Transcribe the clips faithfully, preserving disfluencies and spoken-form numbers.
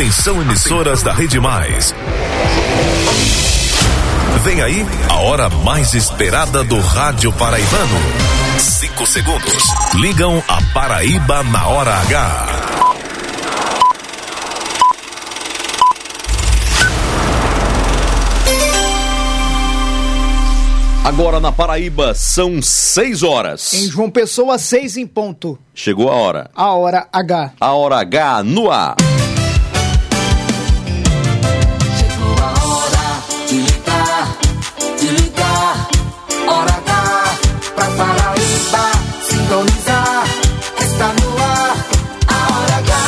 Atenção, emissoras da Rede Mais. Vem aí a hora mais esperada do rádio paraibano. Cinco segundos. Ligam a Paraíba na hora H. Agora na Paraíba são seis horas. Em João Pessoa, seis em ponto. Chegou a hora. A hora H. A hora H no ar. Chegou a hora de ligar, de ligar. Hora H pra Paraíba sintonizar. Está no ar, a hora H.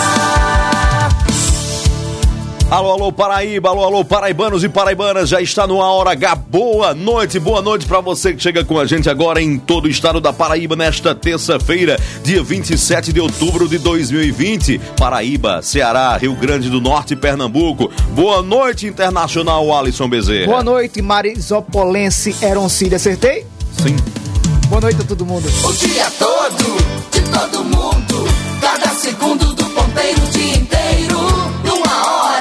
Alô, alô, Paraíba, alô, alô, paraibanos e paraibanas, já está no A Hora H. Boa noite, boa noite para você que chega com a gente agora em todo o estado da Paraíba nesta terça-feira, dia vinte e sete de outubro de dois mil e vinte. Paraíba, Ceará, Rio Grande do Norte e Pernambuco. Boa noite, Internacional Alisson Bezerra. Boa noite, Marisopolense Eroncílio, acertei? Sim. Boa noite a todo mundo. O dia todo, de todo mundo, cada segundo do ponteiro, o dia inteiro, numa hora.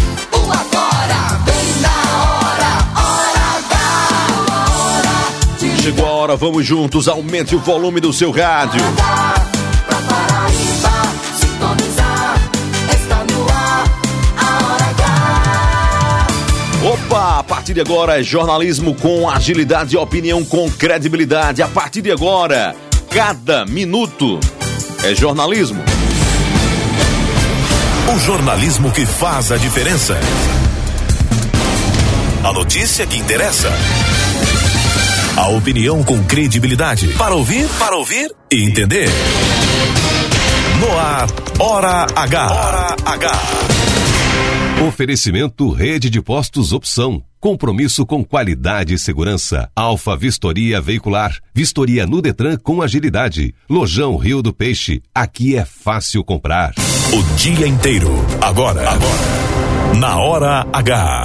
Chegou a hora, vamos juntos, aumente o volume do seu rádio. Pra Paraíba sintonizar, está no ar, a hora H. Opa, a partir de agora é jornalismo com agilidade e opinião com credibilidade. A partir de agora, cada minuto é jornalismo. O jornalismo que faz a diferença. A notícia que interessa. A opinião com credibilidade. Para ouvir, para ouvir e entender. No ar, Hora H. Hora H. Oferecimento Rede de Postos Opção. Compromisso com qualidade e segurança. Alfa Vistoria Veicular. Vistoria no Detran com agilidade. Lojão Rio do Peixe. Aqui é fácil comprar. O dia inteiro. Agora. Agora. Na Hora H.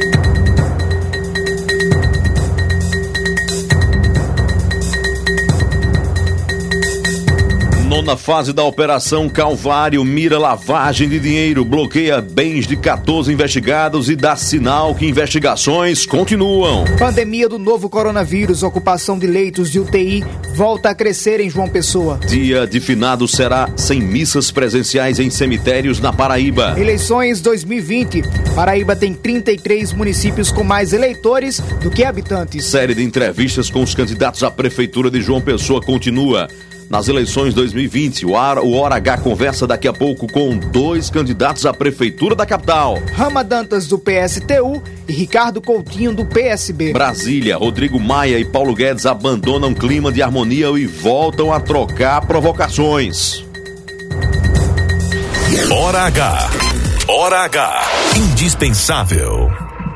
Nona fase da Operação Calvário mira lavagem de dinheiro, bloqueia bens de quatorze investigados e dá sinal que investigações continuam. Pandemia do novo coronavírus, ocupação de leitos de U T I volta a crescer em João Pessoa. Dia de finados será sem missas presenciais em cemitérios na Paraíba. Eleições dois mil e vinte. Paraíba tem trinta e três municípios com mais eleitores do que habitantes. Série de entrevistas com os candidatos à Prefeitura de João Pessoa continua. Nas eleições dois mil e vinte, o Hora H conversa daqui a pouco com dois candidatos à Prefeitura da capital. Rama Dantas, do P S T U, e Ricardo Coutinho, do P S B. Brasília, Rodrigo Maia e Paulo Guedes abandonam clima de harmonia e voltam a trocar provocações. Hora H. Hora H. Indispensável.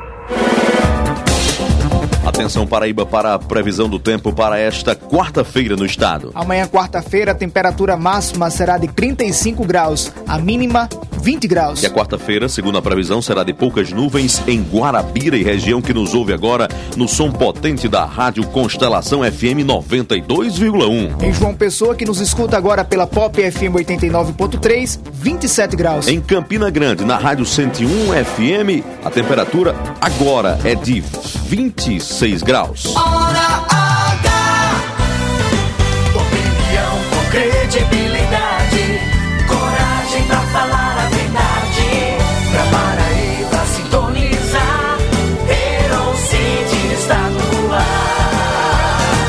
Atenção, Paraíba, para a previsão do tempo para esta quarta-feira no estado. Amanhã, quarta-feira, a temperatura máxima será de trinta e cinco graus, a mínima vinte graus. E a quarta-feira, segundo a previsão, será de poucas nuvens em Guarabira e região que nos ouve agora no som potente da Rádio Constelação F M noventa e dois vírgula um. Em João Pessoa, que nos escuta agora pela Pop F M oitenta e nove ponto três, vinte e sete graus. Em Campina Grande, na Rádio cento e um F M, a temperatura agora é de vinte e seis graus. Hora H. Opinião com credibilidade, coragem pra falar a verdade. Pra Paraíba sintonizar, Eroncídio está no ar.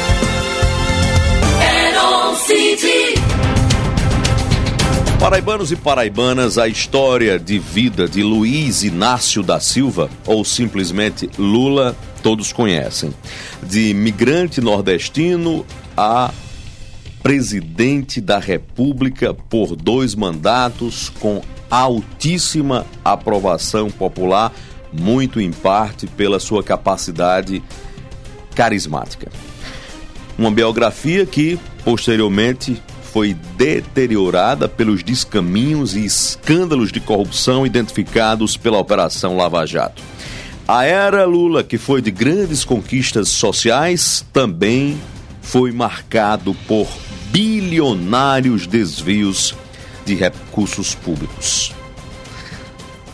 Eroncídio. Paraibanos e paraibanas, a história de vida de Luiz Inácio da Silva, ou simplesmente Lula, todos conhecem. De migrante nordestino a presidente da República por dois mandatos com altíssima aprovação popular, muito em parte pela sua capacidade carismática. Uma biografia que, posteriormente, foi deteriorada pelos descaminhos e escândalos de corrupção identificados pela Operação Lava Jato. A era Lula, que foi de grandes conquistas sociais, também foi marcado por bilionários desvios de recursos públicos.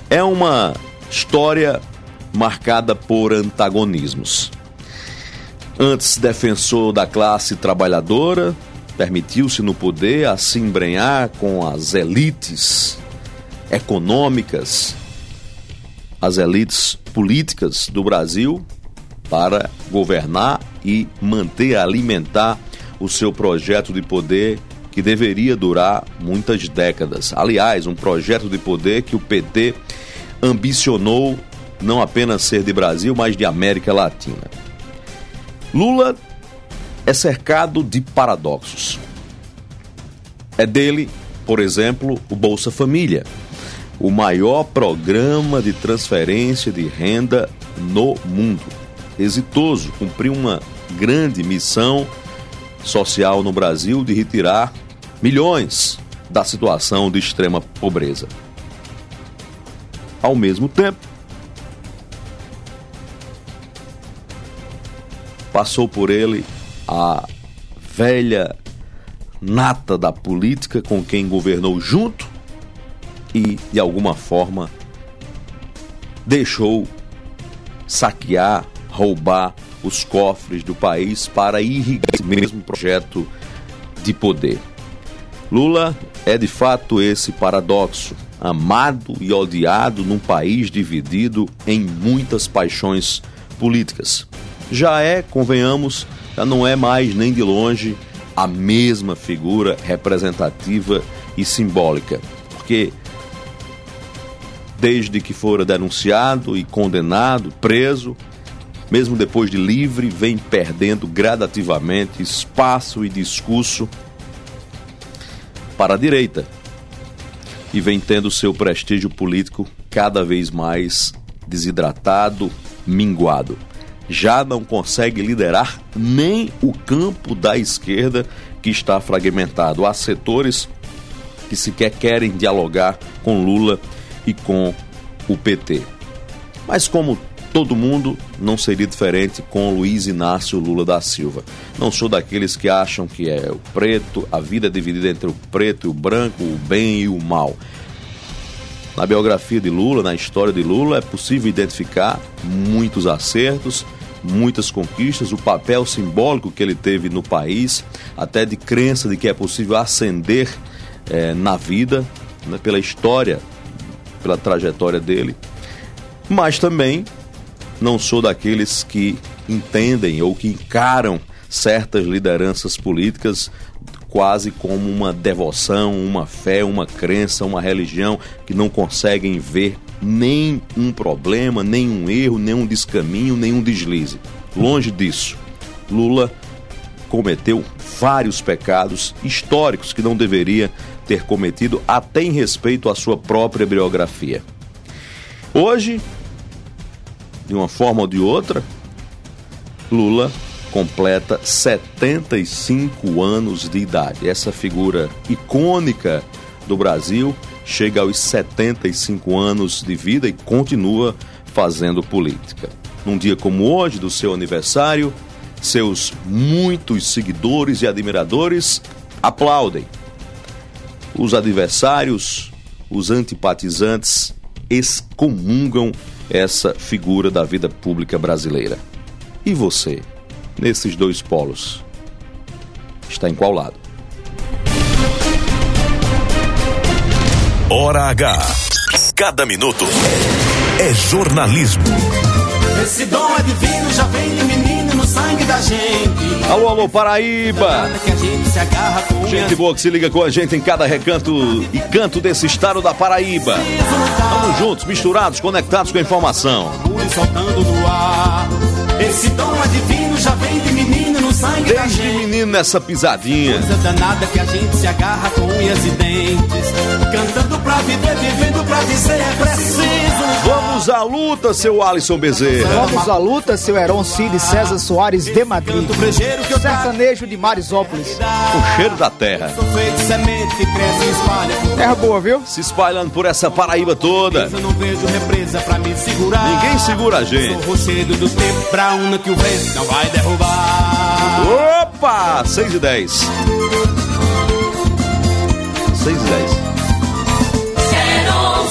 É uma história marcada por antagonismos. Antes defensor da classe trabalhadora, permitiu-se no poder a se embrenhar com as elites econômicas, as elites políticas do Brasil, para governar e manter, alimentar o seu projeto de poder que deveria durar muitas décadas. Aliás, um projeto de poder que o P T ambicionou não apenas ser de Brasil, mas de América Latina. Lula é cercado de paradoxos. É dele, por exemplo, o Bolsa Família, o maior programa de transferência de renda no mundo. Exitoso, cumpriu uma grande missão social no Brasil de retirar milhões da situação de extrema pobreza. Ao mesmo tempo, passou por ele a velha nata da política com quem governou junto e, de alguma forma, deixou saquear, roubar os cofres do país para irrigar esse mesmo projeto de poder. Lula é, de fato, esse paradoxo, amado e odiado num país dividido em muitas paixões políticas. Já é, convenhamos, já não é mais nem de longe a mesma figura representativa e simbólica, porque desde que fora denunciado e condenado, preso, mesmo depois de livre, vem perdendo gradativamente espaço e discurso para a direita e vem tendo seu prestígio político cada vez mais desidratado, minguado. Já não consegue liderar nem o campo da esquerda, que está fragmentado. Há setores que sequer querem dialogar com Lula e com o P T. Mas como todo mundo, não seria diferente com Luiz Inácio Lula da Silva. Não sou daqueles que acham que é o preto, a vida é dividida entre o preto e o branco, o bem e o mal. Na biografia de Lula, na história de Lula, é possível identificar muitos acertos, muitas conquistas, o papel simbólico que ele teve no país, até de crença de que é possível ascender eh, na vida, né, pela história, pela trajetória dele. Mas também não sou daqueles que entendem ou que encaram certas lideranças políticas quase como uma devoção, uma fé, uma crença, uma religião, que não conseguem ver nem um problema, nem um erro, nem um descaminho, nem um deslize. Longe disso. Lula cometeu vários pecados históricos que não deveria ter cometido, até em respeito à sua própria biografia. Hoje, de uma forma ou de outra, Lula completa setenta e cinco anos de idade. Essa figura icônica do Brasil chega aos setenta e cinco anos de vida e continua fazendo política. Num dia como hoje, do seu aniversário, seus muitos seguidores e admiradores aplaudem. Os adversários, os antipatizantes, excomungam essa figura da vida pública brasileira. E você, nesses dois polos, está em qual lado? Hora H. Cada minuto é jornalismo. Esse dom é divino, já vem de menino no sangue da gente. Alô, alô, Paraíba! Que a gente se agarra com Gente boa que se liga com a gente em cada recanto e canto desse estado da Paraíba. Estamos juntos, misturados, conectados com a informação. Soltando no ar. Esse dom é divino, já vem de menino no sangue da Desde gente. menino nessa pisadinha. Coisa danada que a gente se agarra com unhas e dentes. Cantando pra viver, vivendo pra dizer é preciso. Vamos à luta, seu Alisson Bezerra. Vamos à luta, seu Heron Cid César Soares de Madrid. Canto brejeiro que eu Sertanejo de Marisópolis. O cheiro da terra. sou feito semente que cresce e espalha. Terra boa, viu? Se espalhando por essa Paraíba toda. Eu não vejo represa pra me segurar. Ninguém segura a gente. Sou rochedo do tempo pra una que o vento não vai derrubar. Opa! seis e dez. seis e dez.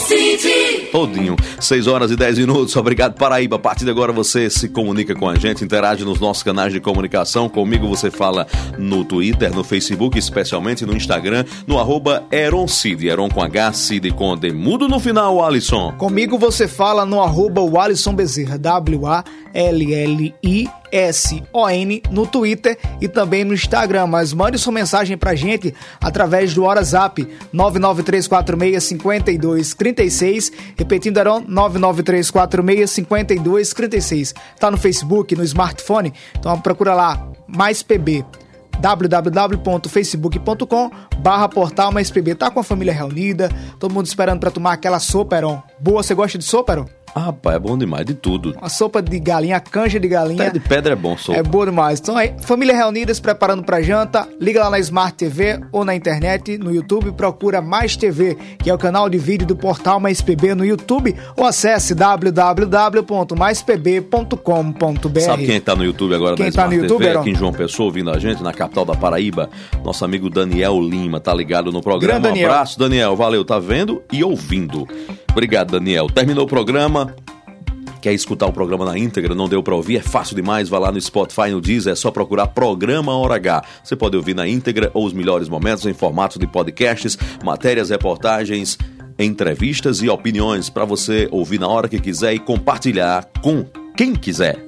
Cid. Todinho. seis horas e dez minutos. Obrigado, Paraíba. A partir de agora você se comunica com a gente, interage nos nossos canais de comunicação. Comigo você fala no Twitter, no Facebook, especialmente no Instagram, no arroba Heron Cid. Heron com H, Cid com D. Mudo no final, Alisson. Comigo você fala no arroba Alisson Bezerra, W A L L I S O N, no Twitter e também no Instagram, mas mande sua mensagem pra gente através do WhatsApp nove nove três quatro seis, cinco dois três seis, repetindo, Heron, nove nove três quatro seis, cinco dois três seis. Tá no Facebook, no smartphone, então procura lá, Mais P B, w w w ponto facebook ponto com barra portal mais P B. Tá com a família reunida, todo mundo esperando pra tomar aquela sopa, Heron. Boa, você gosta de sopa, Heron? Ah, rapaz, é bom demais, de tudo. Uma sopa de galinha, canja de galinha. Pé de pedra é bom, sopa. É boa demais. Então aí, família reunida, se preparando pra janta, liga lá na Smart T V ou na internet, no YouTube, procura Mais T V, que é o canal de vídeo do portal Mais P B no YouTube, ou acesse w w w ponto mais p b ponto com ponto b r. Sabe quem tá no YouTube agora quem na tá Smart no YouTube, T V? Heron? Aqui em João Pessoa, ouvindo a gente, na capital da Paraíba, nosso amigo Daniel Lima, tá ligado no programa. Grande Um Daniel. abraço, Daniel, valeu, tá vendo e ouvindo. Obrigado, Daniel. Terminou o programa. Quer escutar o programa na íntegra, não deu pra ouvir? É fácil demais, vai lá no Spotify, no Deezer, é só procurar Programa Hora H. Você pode ouvir na íntegra ou os melhores momentos em formato de podcasts, matérias, reportagens, entrevistas e opiniões para você ouvir na hora que quiser e compartilhar com quem quiser.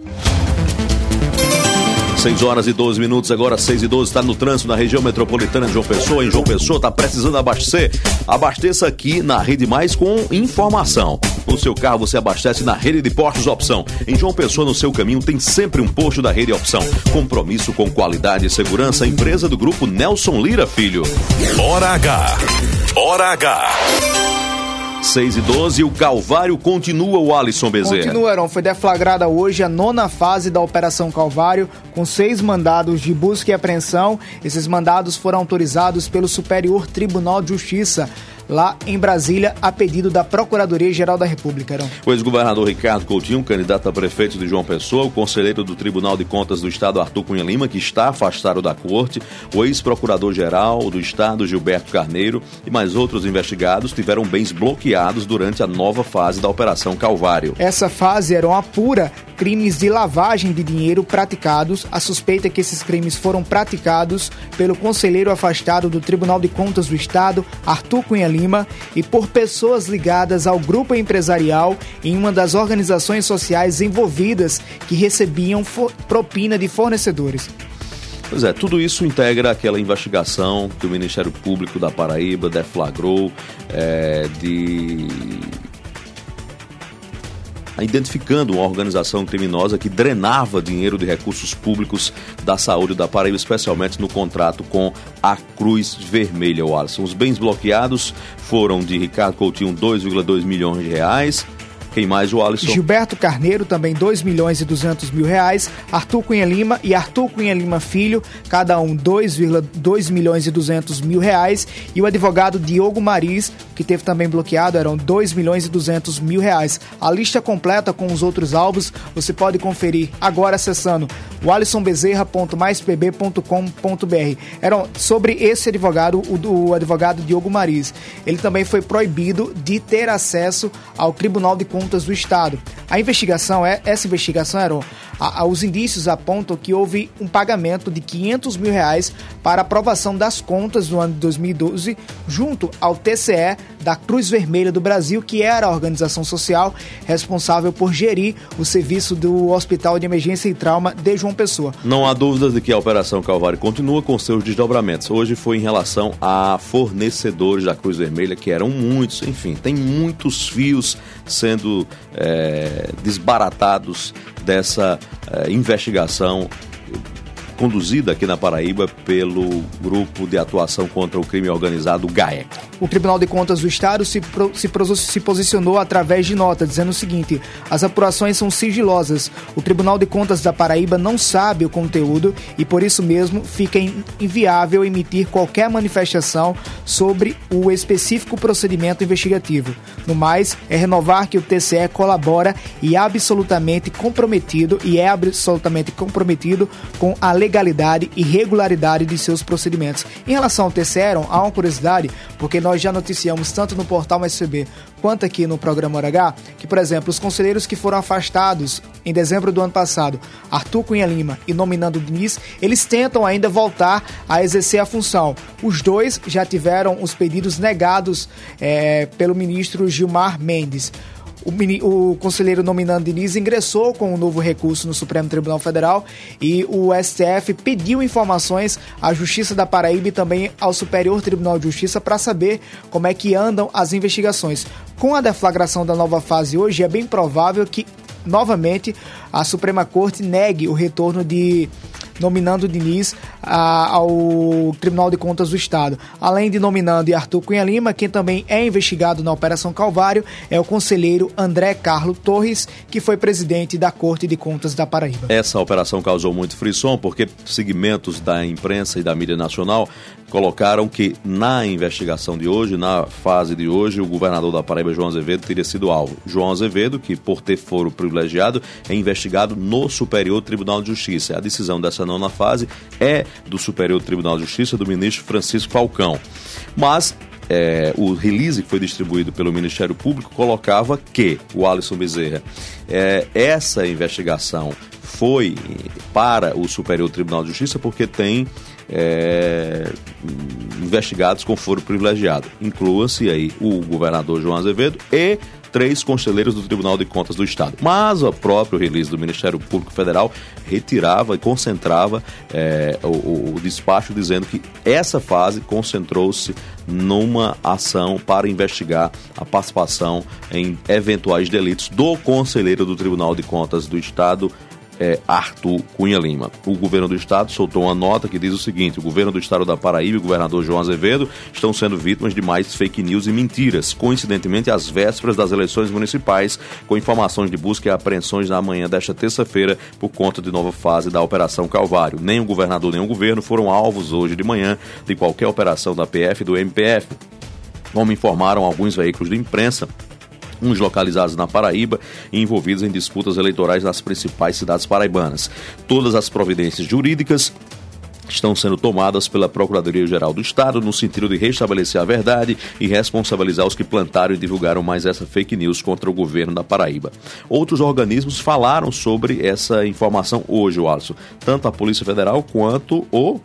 seis horas e doze minutos, agora seis e doze, está no trânsito na região metropolitana de João Pessoa. Em João Pessoa, está precisando abastecer? Abasteça aqui na Rede Mais com informação. No seu carro você abastece na Rede de Postos Opção. Em João Pessoa, no seu caminho, tem sempre um posto da Rede Opção. Compromisso com qualidade e segurança, empresa do grupo Nelson Lira Filho. Hora H. Hora H. seis e doze, o Calvário continua, o Alisson Bezerra. Continua, Heron. Foi deflagrada hoje a nona fase da Operação Calvário, com seis mandados de busca e apreensão. Esses mandados foram autorizados pelo Superior Tribunal de Justiça, lá em Brasília, a pedido da Procuradoria-Geral da República, Heron. O ex-governador Ricardo Coutinho, candidato a prefeito de João Pessoa, o conselheiro do Tribunal de Contas do Estado, Arthur Cunha Lima, que está afastado da corte, o ex-procurador-geral do Estado, Gilberto Carneiro, e mais outros investigados tiveram bens bloqueados durante a nova fase da Operação Calvário. Essa fase, Heron, apura crimes de lavagem de dinheiro praticados. A suspeita é que esses crimes foram praticados pelo conselheiro afastado do Tribunal de Contas do Estado, Arthur Cunha Lima, e por pessoas ligadas ao grupo empresarial em uma das organizações sociais envolvidas que recebiam propina de fornecedores. Pois é, tudo isso integra aquela investigação que o Ministério Público da Paraíba deflagrou é, de... identificando uma organização criminosa que drenava dinheiro de recursos públicos da saúde da Paraíba, especialmente no contrato com a Cruz Vermelha, Alisson. Os bens bloqueados foram de Ricardo Coutinho, dois vírgula dois milhões de reais. Quem mais, o Alisson? Gilberto Carneiro, também dois milhões e duzentos mil reais. Arthur Cunha Lima e Arthur Cunha Lima Filho, cada um dois vírgula dois milhões e duzentos mil reais. E o advogado Diogo Mariz, que teve também bloqueado, eram dois milhões e duzentos mil reais. A lista completa com os outros alvos você pode conferir agora acessando o alisson bezerra ponto mais p b ponto com ponto b r. Eram sobre esse advogado, o, o advogado Diogo Mariz. Ele também foi proibido de ter acesso ao Tribunal de Contas do Estado. A investigação, é, essa investigação, era, a, a, os indícios apontam que houve um pagamento de quinhentos mil reais para aprovação das contas do ano de dois mil e doze, junto ao T C E da Cruz Vermelha do Brasil, que era a organização social responsável por gerir o serviço do Hospital de Emergência e Trauma de João Pessoa. Não há dúvidas de que a Operação Calvário continua com seus desdobramentos. Hoje foi em relação a fornecedores da Cruz Vermelha, que eram muitos, enfim, tem muitos fios sendo é, desbaratados dessa é, investigação conduzida aqui na Paraíba pelo Grupo de Atuação contra o Crime Organizado, o GAEC. O Tribunal de Contas do Estado se, pro, se, se posicionou através de nota, dizendo o seguinte: as apurações são sigilosas. O Tribunal de Contas da Paraíba não sabe o conteúdo e, por isso mesmo, fica inviável emitir qualquer manifestação sobre o específico procedimento investigativo. No mais, é renovar que o T C E colabora e absolutamente comprometido, e é absolutamente comprometido com a legalidade legalidade e regularidade de seus procedimentos. Em relação ao T C E, há uma curiosidade, porque nós já noticiamos tanto no portal S C B quanto aqui no programa Hora H, que, por exemplo, os conselheiros que foram afastados em dezembro do ano passado, Arthur Cunha Lima e Nominando Diniz, eles tentam ainda voltar a exercer a função. Os dois já tiveram os pedidos negados é, pelo ministro Gilmar Mendes. O, mini, o conselheiro Nominando Diniz ingressou com um novo recurso no Supremo Tribunal Federal e o S T F pediu informações à Justiça da Paraíba e também ao Superior Tribunal de Justiça para saber como é que andam as investigações. Com a deflagração da nova fase hoje, é bem provável que, novamente, a Suprema Corte negue o retorno de Nominando Diniz a, ao Tribunal de Contas do Estado. Além de Nominando e Arthur Cunha Lima, quem também é investigado na Operação Calvário é o conselheiro André Carlos Torres, que foi presidente da Corte de Contas da Paraíba. Essa operação causou muito frisson porque segmentos da imprensa e da mídia nacional colocaram que na investigação de hoje, na fase de hoje, o governador da Paraíba, João Azevedo, teria sido alvo. João Azevedo, que por ter foro privilegiado, é investigado no Superior Tribunal de Justiça. A decisão dessa nona fase é do Superior Tribunal de Justiça do ministro Francisco Falcão. Mas é, o release que foi distribuído pelo Ministério Público colocava que, o Alisson Bezerra, é, essa investigação foi para o Superior Tribunal de Justiça porque tem é, investigados com foro privilegiado. Inclua-se aí o governador João Azevedo e três conselheiros do Tribunal de Contas do Estado. Mas o próprio release do Ministério Público Federal retirava e concentrava é, o, o despacho dizendo que essa fase concentrou-se numa ação para investigar a participação em eventuais delitos do conselheiro do Tribunal de Contas do Estado, É, Arthur Cunha Lima. O governo do estado soltou uma nota que diz o seguinte: o governo do estado da Paraíba e o governador João Azevedo estão sendo vítimas de mais fake news e mentiras, coincidentemente às vésperas das eleições municipais, com informações de busca e apreensões na manhã desta terça-feira por conta de nova fase da Operação Calvário. Nem o governador nem o governo foram alvos hoje de manhã de qualquer operação da P F e do M P F, como informaram alguns veículos de imprensa, uns localizados na Paraíba e envolvidos em disputas eleitorais nas principais cidades paraibanas. Todas as providências jurídicas estão sendo tomadas pela Procuradoria-Geral do Estado no sentido de restabelecer a verdade e responsabilizar os que plantaram e divulgaram mais essa fake news contra o governo da Paraíba. Outros organismos falaram sobre essa informação hoje, Alisson. Tanto a Polícia Federal quanto o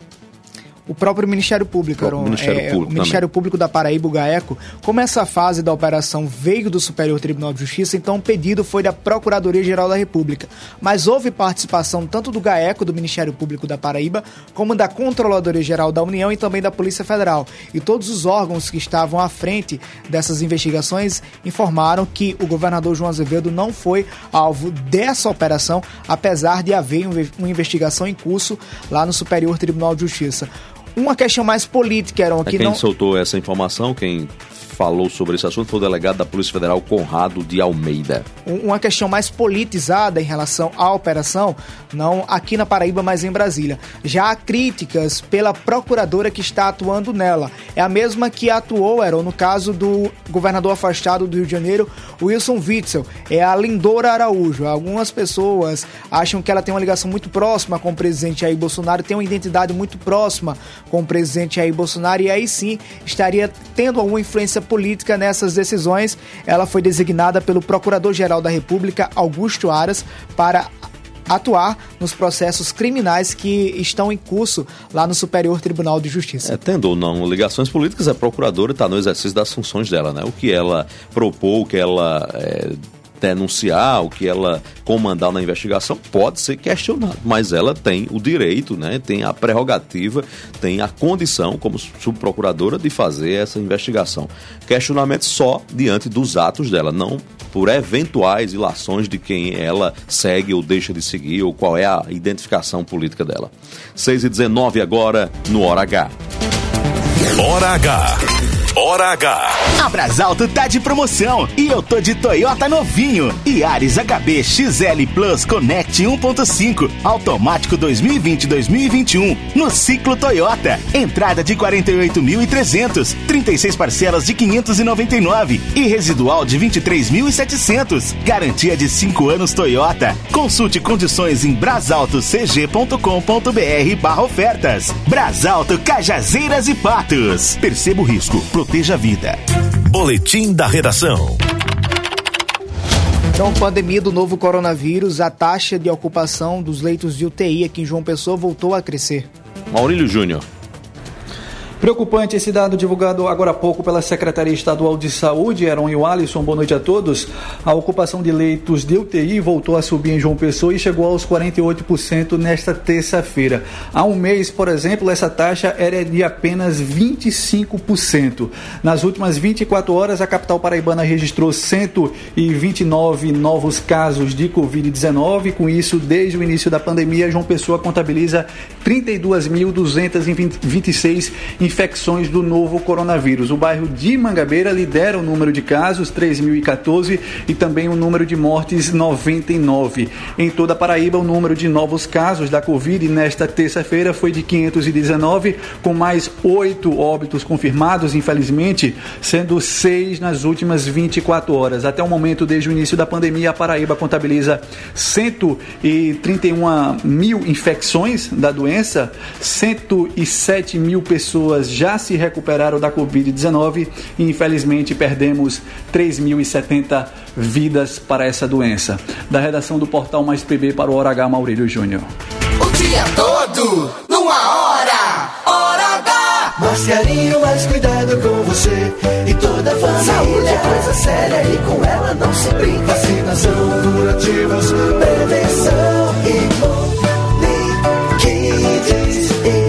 O próprio Ministério Público, o próprio Ministério, é, Público, o Ministério Público da Paraíba, o GAECO, como essa fase da operação veio do Superior Tribunal de Justiça, então o pedido foi da Procuradoria-Geral da República. Mas houve participação tanto do GAECO, do Ministério Público da Paraíba, como da Controladoria-Geral da União e também da Polícia Federal. E todos os órgãos que estavam à frente dessas investigações informaram que o governador João Azevedo não foi alvo dessa operação, apesar de haver uma investigação em curso lá no Superior Tribunal de Justiça. Uma questão mais política, Heron, que quem não... soltou essa informação, quem falou sobre esse assunto foi o delegado da Polícia Federal, Conrado de Almeida. Uma questão mais politizada em relação à operação, não aqui na Paraíba, mas em Brasília. Já há críticas pela procuradora que está atuando nela. É a mesma que atuou, Heron, no caso do governador afastado do Rio de Janeiro, Wilson Witzel. É a Lindora Araújo. Algumas pessoas acham que ela tem uma ligação muito próxima com o presidente Jair Bolsonaro, tem uma identidade muito próxima com o presidente Jair Bolsonaro, e aí sim estaria tendo alguma influência política nessas decisões. Ela foi designada pelo Procurador-Geral da República, Augusto Aras, para atuar nos processos criminais que estão em curso lá no Superior Tribunal de Justiça. É, tendo ou não ligações políticas, a procuradora está no exercício das funções dela, né? O que ela propôs, o que ela é, denunciar, o que ela comandar na investigação pode ser questionado, mas ela tem o direito, né? Tem a prerrogativa, tem a condição como subprocuradora de fazer essa investigação. Questionamento só diante dos atos dela, não por eventuais ilações de quem ela segue ou deixa de seguir, ou qual é a identificação política dela. seis e dezenove agora no Hora H. Hora H. Hora H. A Brasalto tá de promoção e eu tô de Toyota novinho. Yaris H B X L Plus Connect um ponto cinco, automático dois mil e vinte dois mil e vinte e um, no ciclo Toyota. Entrada de quarenta e oito mil e trezentos, trinta e seis parcelas de quinhentos e noventa e nove e residual de vinte e três mil e setecentos. Garantia de cinco anos Toyota. Consulte condições em brasalto c g ponto com ponto b r barra ofertas. Brasalto Cajazeiras e Patos. Perceba o risco. Proteja a vida. Boletim da Redação. Com a pandemia do novo coronavírus, a taxa de ocupação dos leitos de U T I aqui em João Pessoa voltou a crescer. Maurílio Júnior. Preocupante esse dado divulgado agora há pouco pela Secretaria Estadual de Saúde. Heron e o Alisson, boa noite a todos. A ocupação de leitos de U T I voltou a subir em João Pessoa e chegou aos quarenta e oito por cento nesta terça-feira. Há um mês, por exemplo, essa taxa era de apenas vinte e cinco por cento. Nas últimas vinte e quatro horas, a capital paraibana registrou cento e vinte e nove novos casos de covid dezenove. Com isso, desde o início da pandemia, João Pessoa contabiliza trinta e duas mil duzentas e vinte e seis infecções do novo coronavírus. O bairro de Mangabeira lidera o número de casos, três mil e quatorze, e também o número de mortes, noventa e nove. Em toda a Paraíba, o número de novos casos da Covid nesta terça-feira foi de quinhentos e dezenove, com mais oito óbitos confirmados, infelizmente, sendo seis nas últimas vinte e quatro horas. Até o momento, desde o início da pandemia, a Paraíba contabiliza cento e trinta e um mil infecções da doença, cento e sete mil pessoas já se recuperaram da covid dezenove e, infelizmente, perdemos três mil e setenta vidas para essa doença. Da redação do Portal Mais P B para o Hora H, Maurílio Júnior. O dia todo, numa hora, Hora H. Mais carinho, mais cuidado com você e toda a família. Saúde é coisa séria e com ela não se brinca. Vacinação, durativos, prevenção e Imunikids,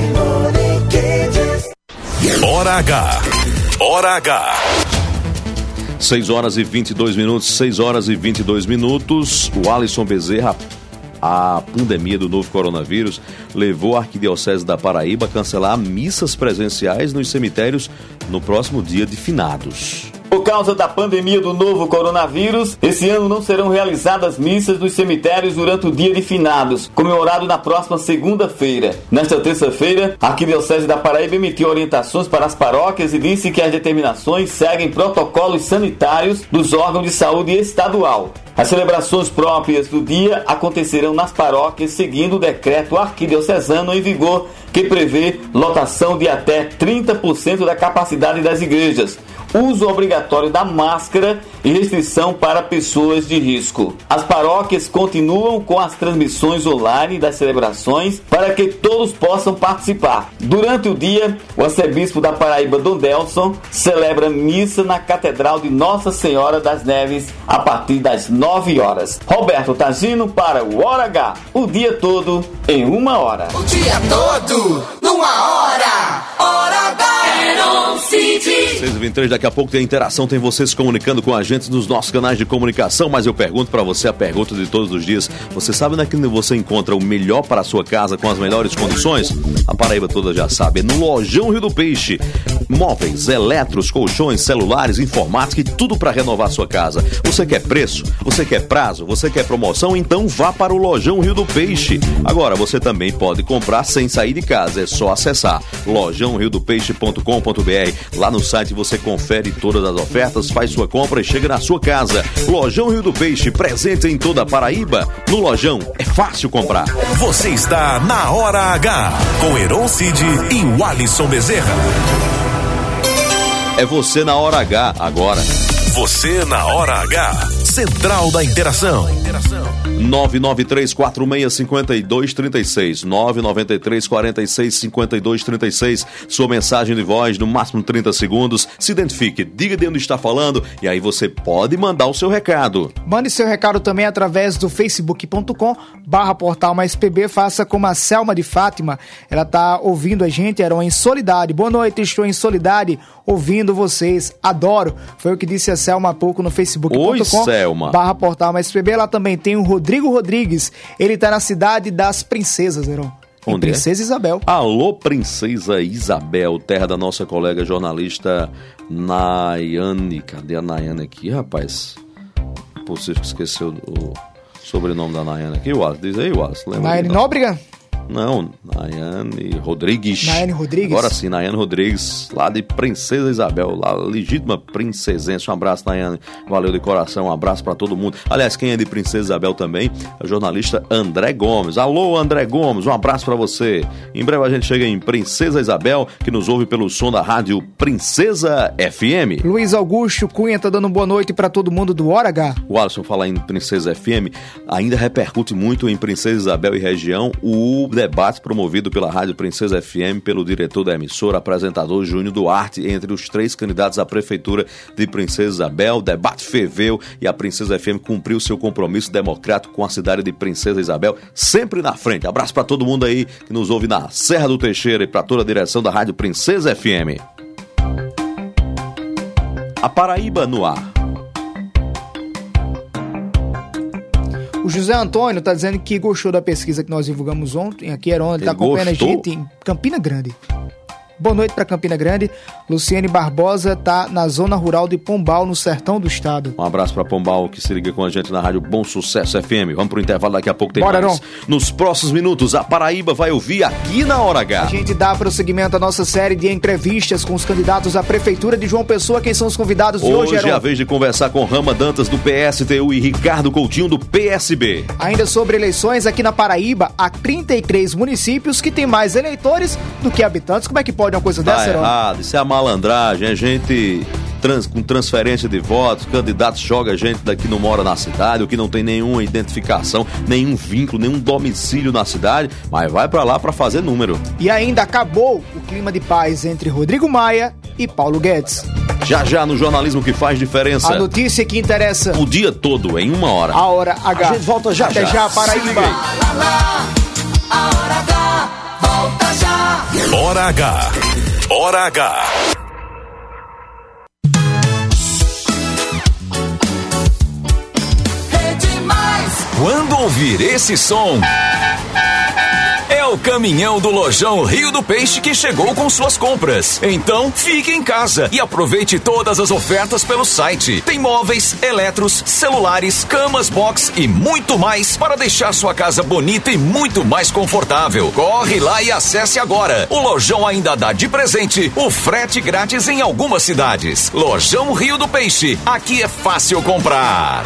Imunikids. Hora H. Hora H. seis horas e vinte e dois minutos, seis horas e vinte e dois minutos. O Alisson Bezerra, a pandemia do novo coronavírus levou a Arquidiocese da Paraíba a cancelar missas presenciais nos cemitérios no próximo dia de finados. Por causa da pandemia do novo coronavírus, esse ano não serão realizadas missas nos cemitérios durante o dia de finados, comemorado na próxima segunda-feira. Nesta terça-feira, a Arquidiocese da Paraíba emitiu orientações para as paróquias e disse que as determinações seguem protocolos sanitários dos órgãos de saúde estadual. As celebrações próprias do dia acontecerão nas paróquias, seguindo o decreto arquidiocesano em vigor, que prevê lotação de até trinta por cento da capacidade das igrejas, uso obrigatório da máscara e restrição para pessoas de risco. As paróquias continuam com as transmissões online das celebrações para que todos possam participar. Durante o dia, o arcebispo da Paraíba, Dom Delson, celebra missa na Catedral de Nossa Senhora das Neves a partir das nove horas. Roberto Tagino para o Hora H, o dia todo em uma hora. O dia todo, numa hora, Hora H. seis e vinte e três, daqui a pouco tem interação, tem você se comunicando com a gente nos nossos canais de comunicação, mas eu pergunto pra você a pergunta de todos os dias: você sabe onde é que você encontra o melhor para a sua casa com as melhores condições? A Paraíba toda já sabe, é no Lojão Rio do Peixe. Móveis, eletros, colchões, celulares, informática e tudo para renovar a sua casa. Você quer preço? Você quer prazo? Você quer promoção? Então vá para o Lojão Rio do Peixe. Agora, você também pode comprar sem sair de casa, é só acessar lojão rio do peixe ponto com ponto b r. Lá no site você confere todas as ofertas, faz sua compra e chega na sua casa. Lojão Rio do Peixe, presente em toda a Paraíba. No Lojão é fácil comprar. Você está na Hora H, com Heron Cid e o Alisson Bezerra. É você na Hora H agora. Você na Hora H, Central da Interação. nove nove três quatro seis cinco dois três seis, nove nove três quatro seis cinco dois três seis. Sua mensagem de voz, no máximo trinta segundos. Se identifique, diga de onde está falando e aí você pode mandar o seu recado. Mande seu recado também através do facebook ponto com barra portal mais pb. Faça como a Selma de Fátima. Ela está ouvindo a gente, era em Solidade. Boa noite, estou em Solidade ouvindo vocês. Adoro. Foi o que disse a Selma há pouco no facebook ponto com barra portal mais pb. Lá também tem o Rodrigo Rodrigues. Ele está na cidade das Princesas, Heron. Em Princesa é? Isabel. Alô, Princesa Isabel, terra da nossa colega jornalista Nayane. Cadê a Nayane aqui, rapaz? Possível que esqueceu o sobrenome da Nayane aqui. Wallace, diz aí, Wallace. Nayane Nóbrega? Não, Nayane Rodrigues. Nayane Rodrigues? Agora sim, Nayane Rodrigues, lá de Princesa Isabel, lá legítima princesense. Um abraço, Nayane. Valeu de coração, um abraço pra todo mundo. Aliás, quem é de Princesa Isabel também é o jornalista André Gomes. Alô, André Gomes, um abraço pra você. Em breve a gente chega em Princesa Isabel, que nos ouve pelo som da rádio Princesa F M. Luiz Augusto Cunha tá dando boa noite pra todo mundo do Hora H. O Alisson fala em Princesa F M, ainda repercute muito em Princesa Isabel e região o debate promovido pela Rádio Princesa F M pelo diretor da emissora, apresentador Júnior Duarte, entre os três candidatos à prefeitura de Princesa Isabel. O debate ferveu e a Princesa F M cumpriu seu compromisso democrático com a cidade de Princesa Isabel, sempre na frente. Abraço para todo mundo aí que nos ouve na Serra do Teixeira e para toda a direção da Rádio Princesa F M. A Paraíba no ar. O José Antônio tá dizendo que gostou da pesquisa que nós divulgamos ontem. Aqui era onde ele tá acompanhando gostou? a gente em Campina Grande. Boa noite para Campina Grande. Luciane Barbosa tá na zona rural de Pombal, no sertão do estado. Um abraço para Pombal, que se liga com a gente na rádio Bom Sucesso F M. Vamos pro intervalo, daqui a pouco tem Bora, mais. Ron. Nos próximos minutos, a Paraíba vai ouvir aqui na Hora H. A gente dá prosseguimento à nossa série de entrevistas com os candidatos à prefeitura de João Pessoa. Quem são os convidados de hoje, Hoje é Heron? a vez de conversar com Rama Dantas do P S T U e Ricardo Coutinho do P S B. Ainda sobre eleições, aqui na Paraíba, há trinta e três municípios que têm mais eleitores do que habitantes. Como é que pode uma coisa Tá dessa, Heron? errado, isso é a malandragem, é gente trans, com transferência de votos, candidatos joga gente daqui que não mora na cidade, ou que não tem nenhuma identificação, nenhum vínculo, nenhum domicílio na cidade, mas vai pra lá pra fazer número. E ainda acabou o clima de paz entre Rodrigo Maia e Paulo Guedes. Já já no jornalismo que faz diferença. A notícia que interessa O dia todo, em uma hora. a Hora H. A gente volta já Até já. já, Se liga Paraíba. aí. Lá, lá, a Hora H, volta já. Hora H. Hora H. Rede Mais. Quando ouvir esse som, é o caminhão do Lojão Rio do Peixe que chegou com suas compras. Então, fique em casa e aproveite todas as ofertas pelo site. Tem móveis, eletros, celulares, camas, box e muito mais para deixar sua casa bonita e muito mais confortável. Corre lá e acesse agora. O Lojão ainda dá de presente o frete grátis em algumas cidades. Lojão Rio do Peixe. Aqui é fácil comprar.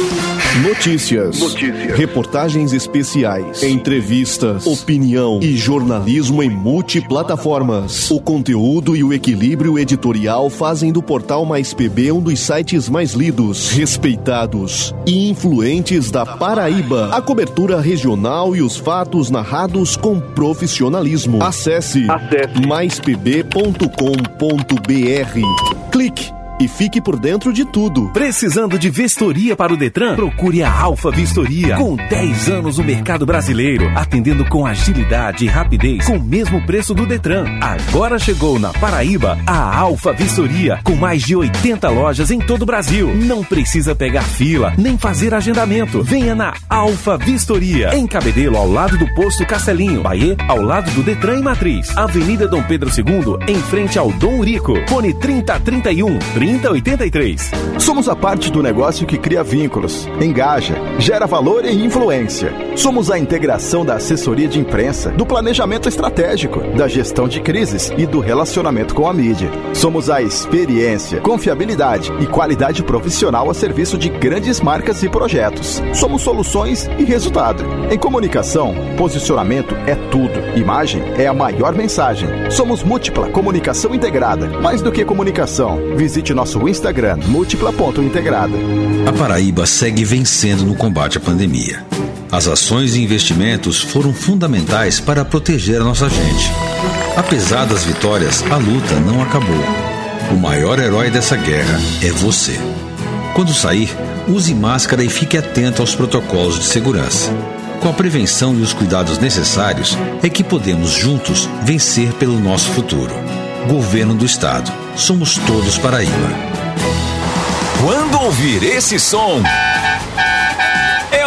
Notícias, Notícias, reportagens especiais, entrevistas, opinião e jornalismo em multiplataformas. O conteúdo e o equilíbrio editorial fazem do Portal Mais P B um dos sites mais lidos, respeitados e influentes da Paraíba. A cobertura regional e os fatos narrados com profissionalismo. Acesse, Acesse. mais p b ponto com ponto b r. Clique e fique por dentro de tudo. Precisando de vistoria para o Detran? Procure a Alfa Vistoria. Com dez anos no mercado brasileiro, atendendo com agilidade e rapidez, com o mesmo preço do Detran. Agora chegou na Paraíba a Alfa Vistoria, com mais de oitenta lojas em todo o Brasil. Não precisa pegar fila, nem fazer agendamento. Venha na Alfa Vistoria, em Cabedelo, ao lado do posto Castelinho. Bahia, ao lado do Detran e Matriz. Avenida Dom Pedro segundo, em frente ao Dom Urico. Fone trinta, trinta e um, trinta, oitenta e três. Somos a parte do negócio que cria vínculos, engaja, gera valor e influência. Somos a integração da assessoria de imprensa, do planejamento estratégico, da gestão de crises e do relacionamento com a mídia. Somos a experiência, confiabilidade e qualidade profissional a serviço de grandes marcas e projetos. Somos soluções e resultado. Em comunicação, posicionamento é tudo. Imagem é a maior mensagem. Somos Múltipla Comunicação Integrada. Mais do que comunicação, visite nosso Instagram, múltipla ponto integrada. A Paraíba segue vencendo no combate à pandemia. As ações e investimentos foram fundamentais para proteger a nossa gente. Apesar das vitórias, a luta não acabou. O maior herói dessa guerra é você. Quando sair, use máscara e fique atento aos protocolos de segurança. Com a prevenção e os cuidados necessários, é que podemos juntos vencer pelo nosso futuro. Governo do Estado. Somos todos Paraíba. Quando ouvir esse som, é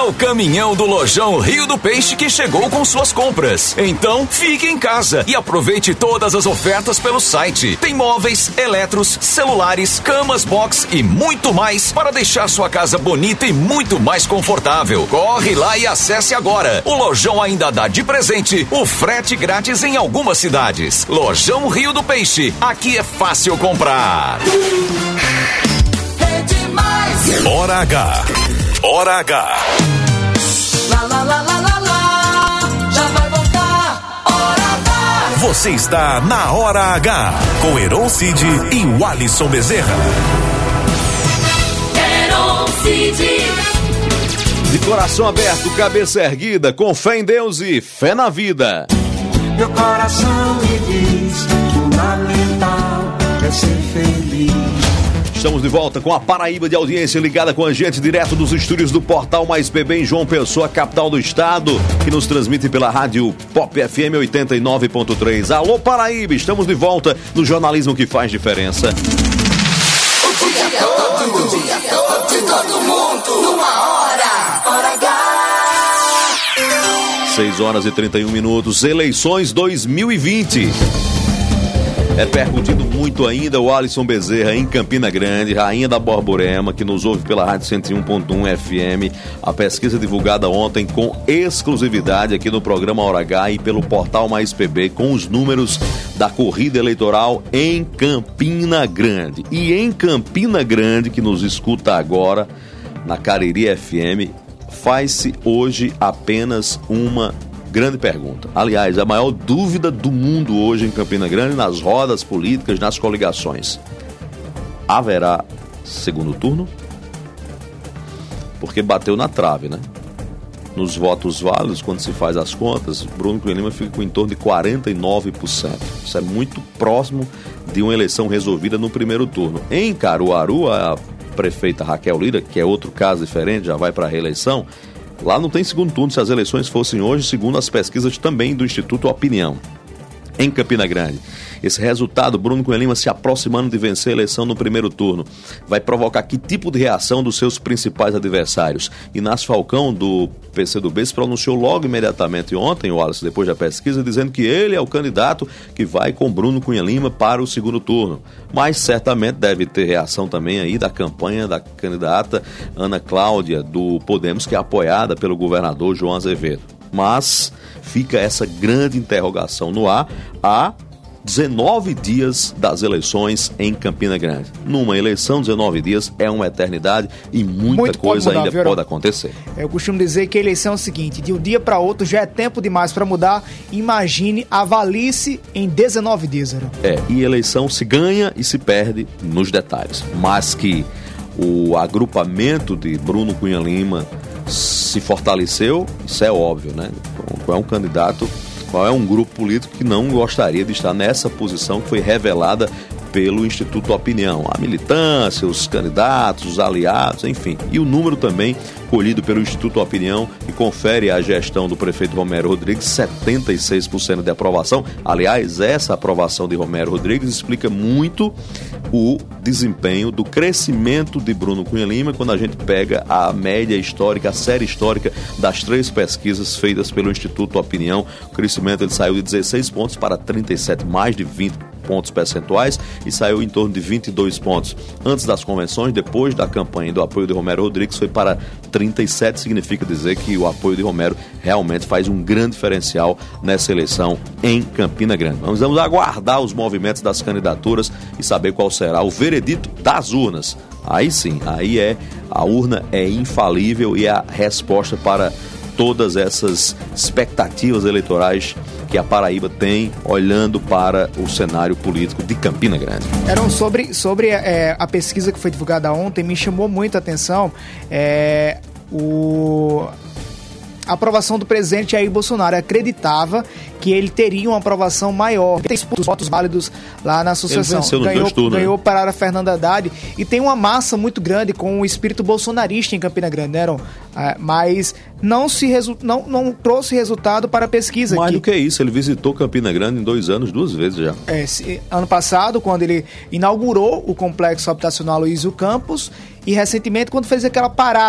o caminhão do Lojão Rio do Peixe que chegou com suas compras. Então, fique em casa e aproveite todas as ofertas pelo site. Tem móveis, eletros, celulares, camas box e muito mais para deixar sua casa bonita e muito mais confortável. Corre lá e acesse agora. O Lojão ainda dá de presente o frete grátis em algumas cidades. Lojão Rio do Peixe. Aqui é fácil comprar. É demais. Hora H. Hora H. Lá, lá, lá, lá, lá, lá. Já vai voltar. Hora H. Você está na Hora H com Heron Cid e o Alisson Bezerra. Heron Cid. De coração aberto, cabeça erguida, com fé em Deus e fé na vida. Meu coração me diz, fundamental é ser feliz. Estamos de volta com a Paraíba de audiência ligada com a gente direto dos estúdios do Portal Mais P B em João Pessoa, capital do estado, que nos transmite pela rádio Pop F M oitenta e nove ponto três. Alô Paraíba, estamos de volta no jornalismo que faz diferença. O dia todo, o dia todo, de todo mundo, numa hora, Hora H. seis horas e trinta e um minutos, eleições dois mil e vinte. É percutido muito ainda o Alisson Bezerra em Campina Grande, rainha da Borborema, que nos ouve pela rádio cento e um ponto um F M. A pesquisa divulgada ontem com exclusividade aqui no programa Hora H e pelo Portal Mais P B, com os números da corrida eleitoral em Campina Grande. E em Campina Grande, que nos escuta agora na Cariri F M, faz-se hoje apenas uma grande pergunta. Aliás, a maior dúvida do mundo hoje em Campina Grande, nas rodas políticas, nas coligações. Haverá segundo turno? Porque bateu na trave, né? Nos votos válidos, quando se faz as contas, Bruno Cunha Lima fica com em torno de quarenta e nove por cento. Isso é muito próximo de uma eleição resolvida no primeiro turno. Em Caruaru, a prefeita Raquel Lira, que é outro caso diferente, já vai para a reeleição. Lá não tem segundo turno se as eleições fossem hoje, segundo as pesquisas também do Instituto Opinião. Em Campina Grande, esse resultado, Bruno Cunha Lima se aproximando de vencer a eleição no primeiro turno, vai provocar que tipo de reação dos seus principais adversários? Inácio Falcão, do P C do B, se pronunciou logo imediatamente ontem, o Alisson, depois da pesquisa, dizendo que ele é o candidato que vai com Bruno Cunha Lima para o segundo turno. Mas certamente deve ter reação também aí da campanha da candidata Ana Cláudia, do Podemos, que é apoiada pelo governador João Azevedo. Mas fica essa grande interrogação no ar há dezenove dias das eleições em Campina Grande. Numa eleição, dezenove dias é uma eternidade e muita Muito coisa pode mudar, ainda viu? pode acontecer. Eu costumo dizer que a eleição é o seguinte, de um dia para outro já é tempo demais para mudar. Imagine, avalie-se em dezenove dias. Era. É, e eleição se ganha e se perde nos detalhes. Mas que o agrupamento de Bruno Cunha Lima se fortaleceu, isso é óbvio, né? Qual é um candidato, qual é um grupo político que não gostaria de estar nessa posição que foi revelada pelo Instituto Opinião? A militância, os candidatos, os aliados, enfim. E o número também colhido pelo Instituto Opinião, que confere à gestão do prefeito Romero Rodrigues setenta e seis por cento de aprovação. Aliás, essa aprovação de Romero Rodrigues explica muito o desempenho do crescimento de Bruno Cunha Lima quando a gente pega a média histórica, a série histórica das três pesquisas feitas pelo Instituto Opinião. O crescimento ele saiu de dezesseis pontos para trinta e sete, mais de vinte pontos percentuais, e saiu em torno de vinte e dois pontos antes das convenções. Depois da campanha do apoio de Romero Rodrigues foi para trinta e sete, significa dizer que o apoio de Romero realmente faz um grande diferencial nessa eleição em Campina Grande. Vamos, vamos aguardar os movimentos das candidaturas e saber qual será o veredito das urnas. Aí sim, aí é, a urna é infalível e é a resposta para todas essas expectativas eleitorais que a Paraíba tem olhando para o cenário político de Campina Grande. Eram sobre, sobre é, a pesquisa que foi divulgada ontem, me chamou muito a atenção é, o... a aprovação do presidente Jair Bolsonaro. Acreditava que ele teria uma aprovação maior. Tem votos válidos lá na associação. Ele ganhou, ganhou, turnos, ganhou né? para a Fernanda Haddad e tem uma massa muito grande com o espírito bolsonarista em Campina Grande, né, Aaron? Ah, mas não, se resu... não, não trouxe resultado para a pesquisa. Mais que... do que isso, ele visitou Campina Grande em dois anos, duas vezes já. É, se, ano passado, quando ele inaugurou o complexo habitacional Luizio Campos, e recentemente quando fez aquela parada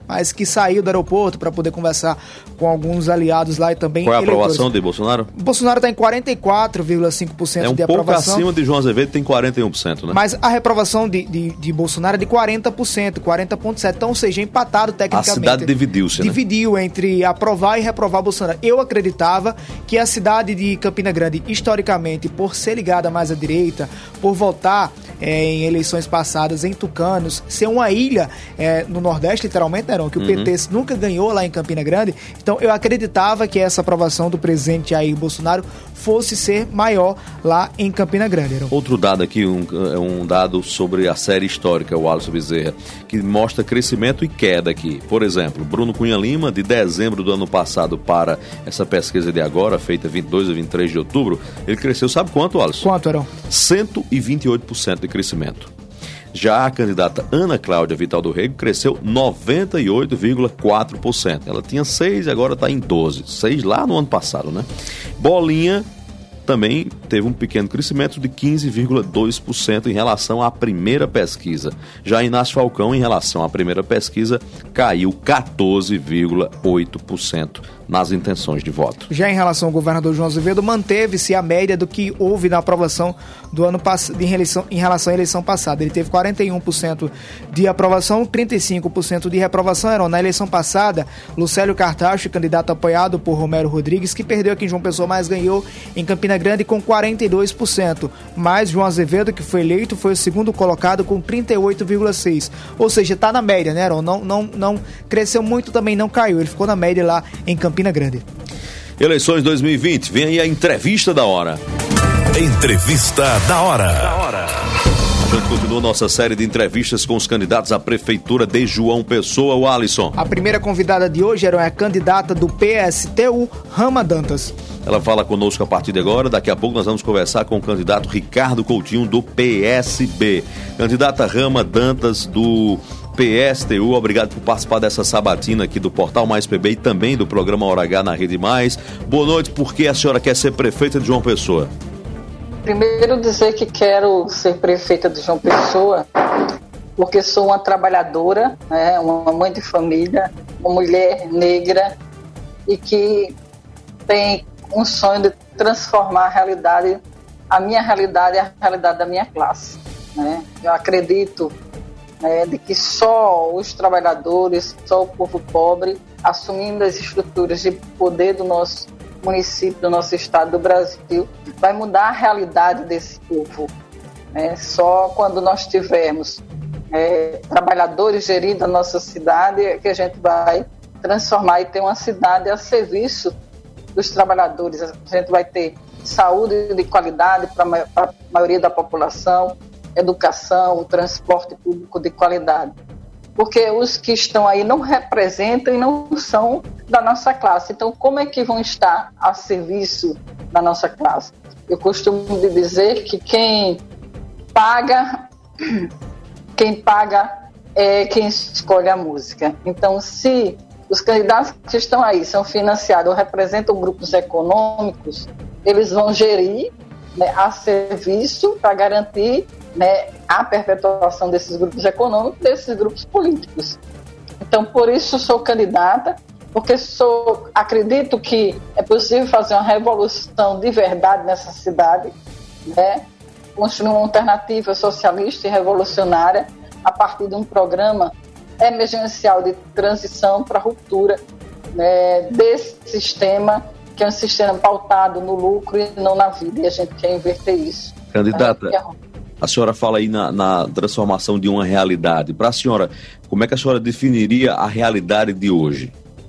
mas que saiu do aeroporto para poder conversar com alguns aliados lá e também Qual é a eleitores. aprovação de Bolsonaro? Bolsonaro está em quarenta e quatro vírgula cinco por cento é um de pouco aprovação. acima de João Azevedo, tem quarenta e um por cento, né? Mas a reprovação de, de, de Bolsonaro é de quarenta por cento, quarenta vírgula sete por cento. Então, ou seja, empatado tecnicamente. A cidade dividiu-se, né? Dividiu entre aprovar e reprovar Bolsonaro. Eu acreditava que a cidade de Campina Grande, historicamente, por ser ligada mais à direita, por votar é, em eleições passadas em Tucanos, ser uma ilha é, no Nordeste, literalmente, né, que o uhum. P T nunca ganhou lá em Campina Grande. Então, eu acreditava que essa aprovação do presidente Jair Bolsonaro fosse ser maior lá em Campina Grande. Heron. Outro dado aqui, um, um dado sobre a série histórica, o Alisson Bezerra, que mostra crescimento e queda aqui. Por exemplo, Bruno Cunha Lima, de dezembro do ano passado para essa pesquisa de agora, feita vinte e dois a vinte e três de outubro, ele cresceu, sabe quanto, Alisson? Quanto, Heron? cento e vinte e oito por cento de crescimento. Já a candidata Ana Cláudia Vital do Rego cresceu noventa e oito vírgula quatro por cento. Ela tinha seis e agora está em doze. seis lá no ano passado, né? Bolinha também teve um pequeno crescimento de quinze vírgula dois por cento em relação à primeira pesquisa. Já Inácio Falcão, em relação à primeira pesquisa, caiu quatorze vírgula oito por cento nas intenções de voto. Já em relação ao governador João Azevedo, manteve-se a média do que houve na aprovação do ano passado, em relação, em relação à eleição passada. Ele teve quarenta e um por cento de aprovação, trinta e cinco por cento de reprovação. Era na eleição passada, Lucélio Cartacho, candidato apoiado por Romero Rodrigues, que perdeu aqui em João Pessoa, mas ganhou em Campina Grande com quarenta e dois por cento. Mas João Azevedo, que foi eleito, foi o segundo colocado com trinta e oito vírgula seis por cento. Ou seja, está na média, né, Aaron? Não, não, não cresceu muito, também não caiu. Ele ficou na média lá em Campina Grande. Eleições dois mil e vinte, vem aí a entrevista da hora. Entrevista da hora. Da hora. A gente continua nossa série de entrevistas com os candidatos à prefeitura de João Pessoa, o Alisson. A primeira convidada de hoje era a candidata do P S T U, Rama Dantas. Ela fala conosco a partir de agora. Daqui a pouco nós vamos conversar com o candidato Ricardo Coutinho, do P S B. Candidata Rama Dantas, do P S T U, obrigado por participar dessa sabatina aqui do Portal Mais P B e também do programa Hora H na Rede Mais. Boa noite. Por que a senhora quer ser prefeita de João Pessoa? Primeiro dizer que quero ser prefeita de João Pessoa porque sou uma trabalhadora, né, uma mãe de família, uma mulher negra e que tem um sonho de transformar a realidade, a minha realidade e a realidade da minha classe, né? Eu acredito né, de que só os trabalhadores, só o povo pobre, assumindo as estruturas de poder do nosso município, do nosso estado, do Brasil, vai mudar a realidade desse povo. Né? Só quando nós tivermos é, trabalhadores gerindo a nossa cidade é que a gente vai transformar e ter uma cidade a serviço dos trabalhadores. A gente vai ter saúde de qualidade para a maioria da população, educação, transporte público de qualidade. Porque os que estão aí não representam e não são da nossa classe. Então, como é que vão estar a serviço da nossa classe? Eu costumo dizer que quem paga, quem paga é quem escolhe a música. Então, se os candidatos que estão aí são financiados ou representam grupos econômicos, eles vão gerir né, a serviço para garantir né, a perpetuação desses grupos econômicos, desses grupos políticos. Então, por isso sou candidata, porque sou, acredito que é possível fazer uma revolução de verdade nessa cidade, né, construir uma alternativa socialista e revolucionária a partir de um programa emergencial de transição para a ruptura né, desse sistema, que é um sistema pautado no lucro e não na vida, e a gente quer inverter isso. Candidata, a senhora fala aí na, na transformação de uma realidade. Para a senhora, como é que a senhora definiria a realidade de hoje?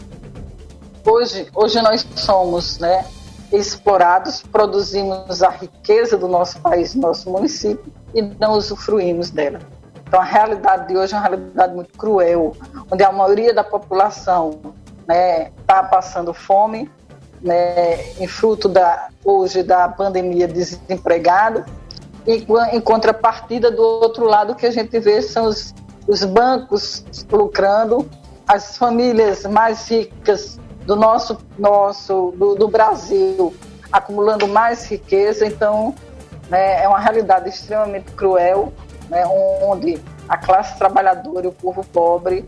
Hoje, hoje nós somos né, explorados, produzimos a riqueza do nosso país, do nosso município, e não usufruímos dela. Então a realidade de hoje é uma realidade muito cruel, onde a maioria da população está né, passando fome, né, em fruto da, hoje da pandemia, desempregado, e em contrapartida do outro lado que a gente vê são os, os bancos lucrando, as famílias mais ricas do nosso, nosso do, do Brasil acumulando mais riqueza. Então né, é uma realidade extremamente cruel, né, onde a classe trabalhadora e o povo pobre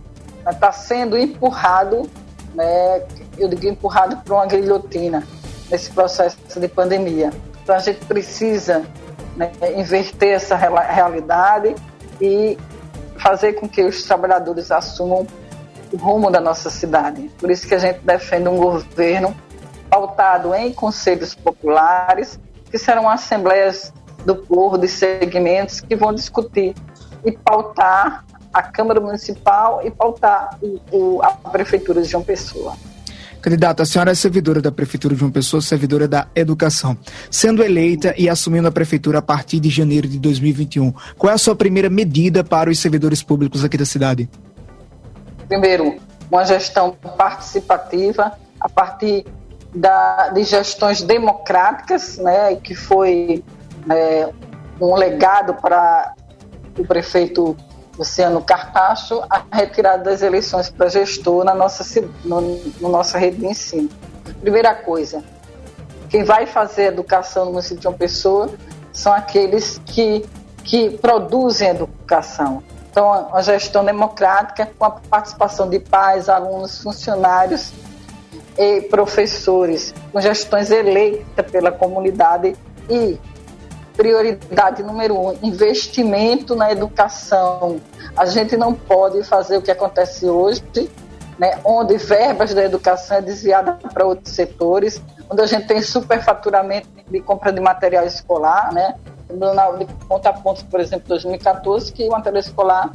está sendo empurrado, né, eu digo empurrado para uma guilhotina nesse processo de pandemia. Então a gente precisa, né, inverter essa realidade e fazer com que os trabalhadores assumam o rumo da nossa cidade. Por isso que a gente defende um governo pautado em conselhos populares, que serão assembleias do povo, de segmentos, que vão discutir e pautar a Câmara Municipal e pautar o, o, a Prefeitura de João Pessoa. Candidata, a senhora é servidora da Prefeitura de João Pessoa, servidora da Educação. Sendo eleita e assumindo a Prefeitura a partir de janeiro de dois mil e vinte e um, qual é a sua primeira medida para os servidores públicos aqui da cidade? Primeiro, uma gestão participativa a partir da, de gestões democráticas, né, que foi é, um legado para o prefeito Luciano Cartacho, a retirada das eleições para gestor na nossa, no, no nossa rede de ensino. Primeira coisa, quem vai fazer educação no município de João Pessoa são aqueles que, que produzem educação. Então, a gestão democrática com a participação de pais, alunos, funcionários e professores, com gestões eleitas pela comunidade e prioridade número um, investimento na educação. A gente não pode fazer o que acontece hoje, né, onde verbas da educação é desviada para outros setores, onde a gente tem superfaturamento de compra de material escolar, né, de ponta a ponta, por exemplo, dois mil e catorze, que o material escolar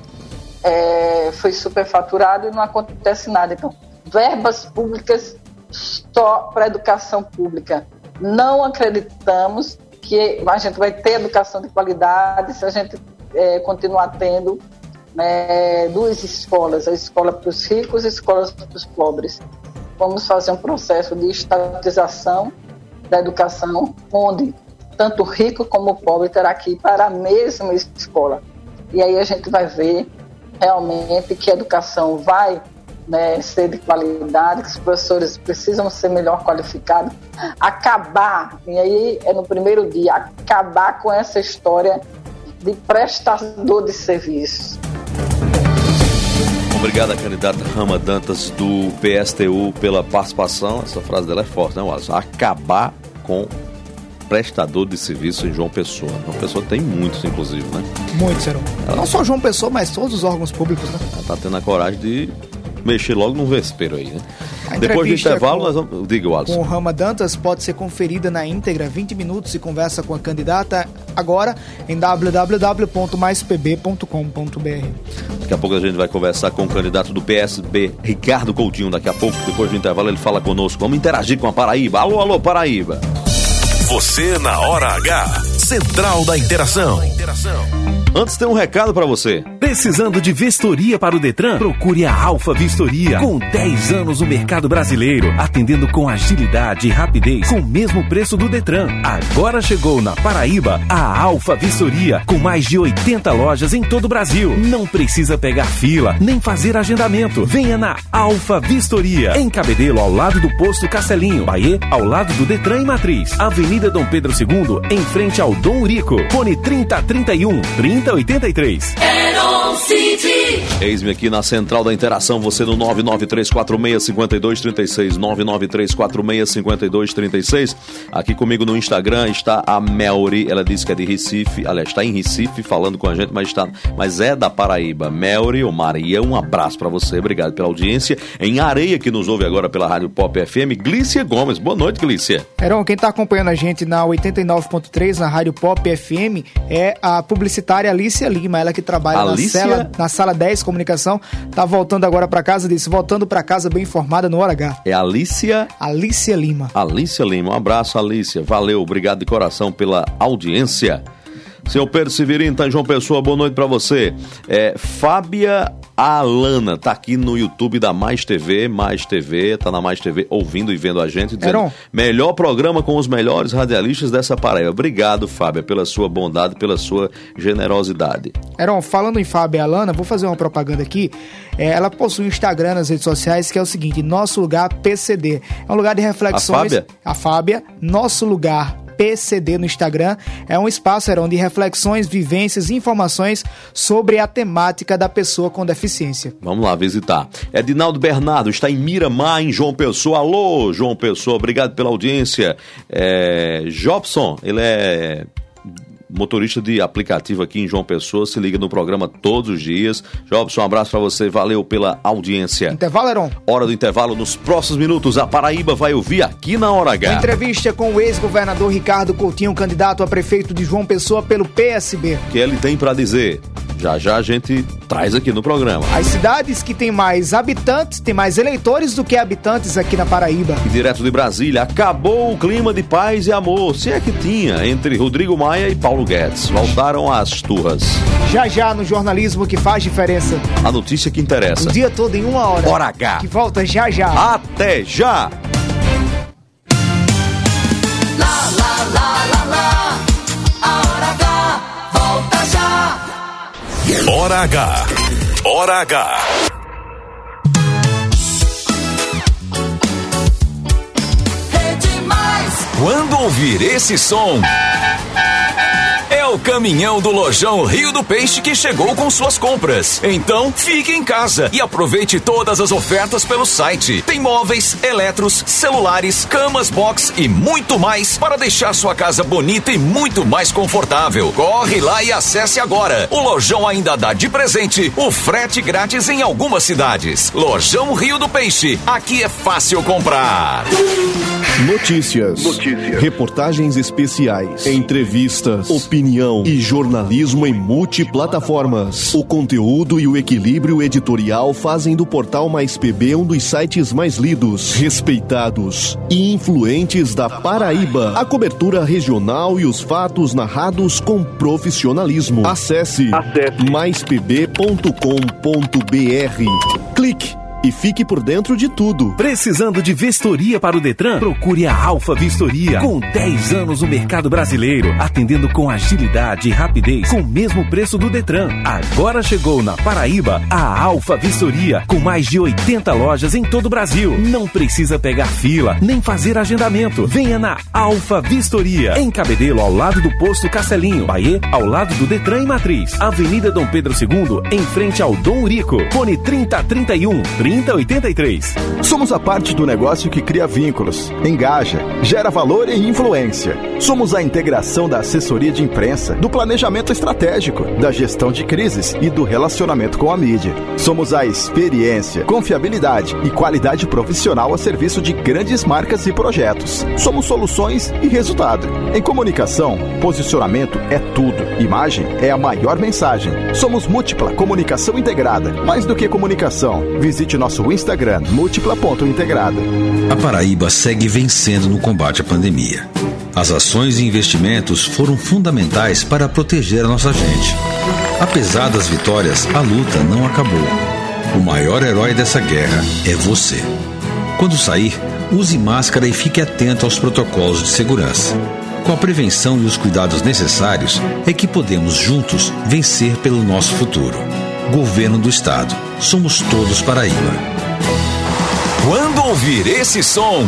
é, foi superfaturado e não acontece nada. Então, verbas públicas só para a educação pública. Não acreditamos que a gente vai ter educação de qualidade se a gente é, continuar tendo, né, duas escolas, a escola para os ricos e a escola para os pobres. Vamos fazer um processo de estatização da educação, onde tanto o rico como o pobre terá que ir para a mesma escola. E aí a gente vai ver realmente que a educação vai, né, ser de qualidade, que os professores precisam ser melhor qualificados, acabar, e aí é no primeiro dia, acabar com essa história de prestador de serviços. Obrigado, candidata Rama Dantas, do P S T U, pela participação. Essa frase dela é forte, né, Wallace? Acabar com prestador de serviço em João Pessoa. João Pessoa tem muitos, inclusive, né? Muitos, Serão. Ela... Não só João Pessoa, mas todos os órgãos públicos, né? Ela tá tendo a coragem de mexer logo no vespeiro aí, né? Depois do intervalo, com, nós vamos... Diga, Wallace. Com o Rama Dantas pode ser conferida na íntegra, vinte minutos, e conversa com a candidata agora em w w w ponto mais p b ponto com ponto b r. Daqui a pouco a gente vai conversar com o candidato do P S B, Ricardo Coutinho. Daqui a pouco, depois do intervalo, ele fala conosco. Vamos interagir com a Paraíba. Alô, alô, Paraíba. Você na hora H. Central da Interação. Antes tem um recado para você. Precisando de vistoria para o Detran? Procure a Alfa Vistoria. Com dez anos no mercado brasileiro, atendendo com agilidade e rapidez, com o mesmo preço do Detran. Agora chegou na Paraíba a Alfa Vistoria, com mais de oitenta lojas em todo o Brasil. Não precisa pegar fila, nem fazer agendamento. Venha na Alfa Vistoria, em Cabedelo, ao lado do posto Castelinho. Bahia, ao lado do Detran e Matriz. Avenida Dom Pedro segundo, em frente ao Dom Urico. Fone trinta, trinta e um, trinta, oitenta e três. Eis-me aqui na Central da Interação, você no nove nove três quatro seis, cinco dois três seis, nove nove três quatro seis, cinco dois três seis. Aqui comigo no Instagram está a Melry, ela disse que é de Recife, aliás, está em Recife falando com a gente, mas, está, mas é da Paraíba. Melry ou Maria, um abraço para você, obrigado pela audiência. Em Areia, que nos ouve agora pela Rádio Pop F M, Glícia Gomes. Boa noite, Glícia. Heron, quem está acompanhando a gente na oitenta e nove ponto três, na Rádio Pop F M, é a publicitária Alicia Lima, ela que trabalha na sala, na sala dez Comunicação, tá voltando agora para casa, disse, voltando para casa bem informada no Hora H. É Alicia? Alicia Lima. Alicia Lima, um abraço, Alicia, valeu, obrigado de coração pela audiência. Senhor Pedro Severino, tá em João Pessoa, boa noite pra você. É, Fábia Alana, tá aqui no YouTube da Mais T V, Mais T V, tá na Mais T V ouvindo e vendo a gente, dizendo, Heron, melhor programa com os melhores radialistas dessa Paraíba. Obrigado, Fábia, pela sua bondade, pela sua generosidade. Heron, falando em Fábia Alana, vou fazer uma propaganda aqui. É, ela possui um Instagram nas redes sociais que é o seguinte, Nosso Lugar P C D. É um lugar de reflexões. A Fábia? A Fábia, Nosso Lugar P C D no Instagram. É um espaço, Heron, de reflexões, vivências e informações sobre a temática da pessoa com deficiência. Vamos lá visitar. Edinaldo Bernardo está em Miramar, em João Pessoa. Alô, João Pessoa, obrigado pela audiência. É, Jobson, ele é motorista de aplicativo aqui em João Pessoa, se liga no programa todos os dias. Jobson, um abraço pra você, valeu pela audiência. Intervalo, Heron. Hora do intervalo, nos próximos minutos, a Paraíba vai ouvir aqui na Hora H. Uma entrevista com o ex-governador Ricardo Coutinho, candidato a prefeito de João Pessoa pelo P S B. O que ele tem pra dizer? Já já a gente traz aqui no programa. As cidades que têm mais habitantes, têm mais eleitores do que habitantes aqui na Paraíba. E direto de Brasília, acabou o clima de paz e amor, se é que tinha, entre Rodrigo Maia e Paulo Guedes. Voltaram às turras. Já já no jornalismo que faz diferença. A notícia que interessa. O dia todo em uma hora. Hora H. Que volta já já. Até já. Lá, lá, lá, lá, lá. A Hora H volta já. Hora H. Hora H. Rede Mais. Quando ouvir esse som, é o caminhão do Lojão Rio do Peixe que chegou com suas compras. Então, fique em casa e aproveite todas as ofertas pelo site. Tem móveis, eletros, celulares, camas box e muito mais para deixar sua casa bonita e muito mais confortável. Corre lá e acesse agora. O Lojão ainda dá de presente o frete grátis em algumas cidades. Lojão Rio do Peixe. Aqui é fácil comprar. Notícias. Notícias. Reportagens especiais. Entrevistas. Opinião e jornalismo em multiplataformas. O conteúdo e o equilíbrio editorial fazem do Portal Mais P B um dos sites mais lidos, respeitados e influentes da Paraíba. A cobertura regional e os fatos narrados com profissionalismo. Acesse, Acesse. mais p b ponto com ponto b r. Clique e fique por dentro de tudo. Precisando de vistoria para o Detran? Procure a Alfa Vistoria. Com dez anos no mercado brasileiro, atendendo com agilidade e rapidez, com o mesmo preço do Detran. Agora chegou na Paraíba a Alfa Vistoria, com mais de oitenta lojas em todo o Brasil. Não precisa pegar fila, nem fazer agendamento. Venha na Alfa Vistoria, em Cabedelo, ao lado do posto Castelinho. Bahia, ao lado do Detran e Matriz. Avenida Dom Pedro segundo, em frente ao Dom Urico. Fone trinta, trinta e um, trinta, oitenta e três. Somos a parte do negócio que cria vínculos, engaja, gera valor e influência. Somos a integração da assessoria de imprensa, do planejamento estratégico, da gestão de crises e do relacionamento com a mídia. Somos a experiência, confiabilidade e qualidade profissional a serviço de grandes marcas e projetos. Somos soluções e resultado. Em comunicação, posicionamento é tudo. Imagem é a maior mensagem. Somos Múltipla Comunicação Integrada. Mais do que comunicação, visite nosso Instagram, múltipla ponto integrada. A Paraíba segue vencendo no combate à pandemia. As ações e investimentos foram fundamentais para proteger a nossa gente. Apesar das vitórias, a luta não acabou. O maior herói dessa guerra é você. Quando sair, use máscara e fique atento aos protocolos de segurança. Com a prevenção e os cuidados necessários, é que podemos juntos vencer pelo nosso futuro. Governo do Estado. Somos todos Paraíba. Quando ouvir esse som,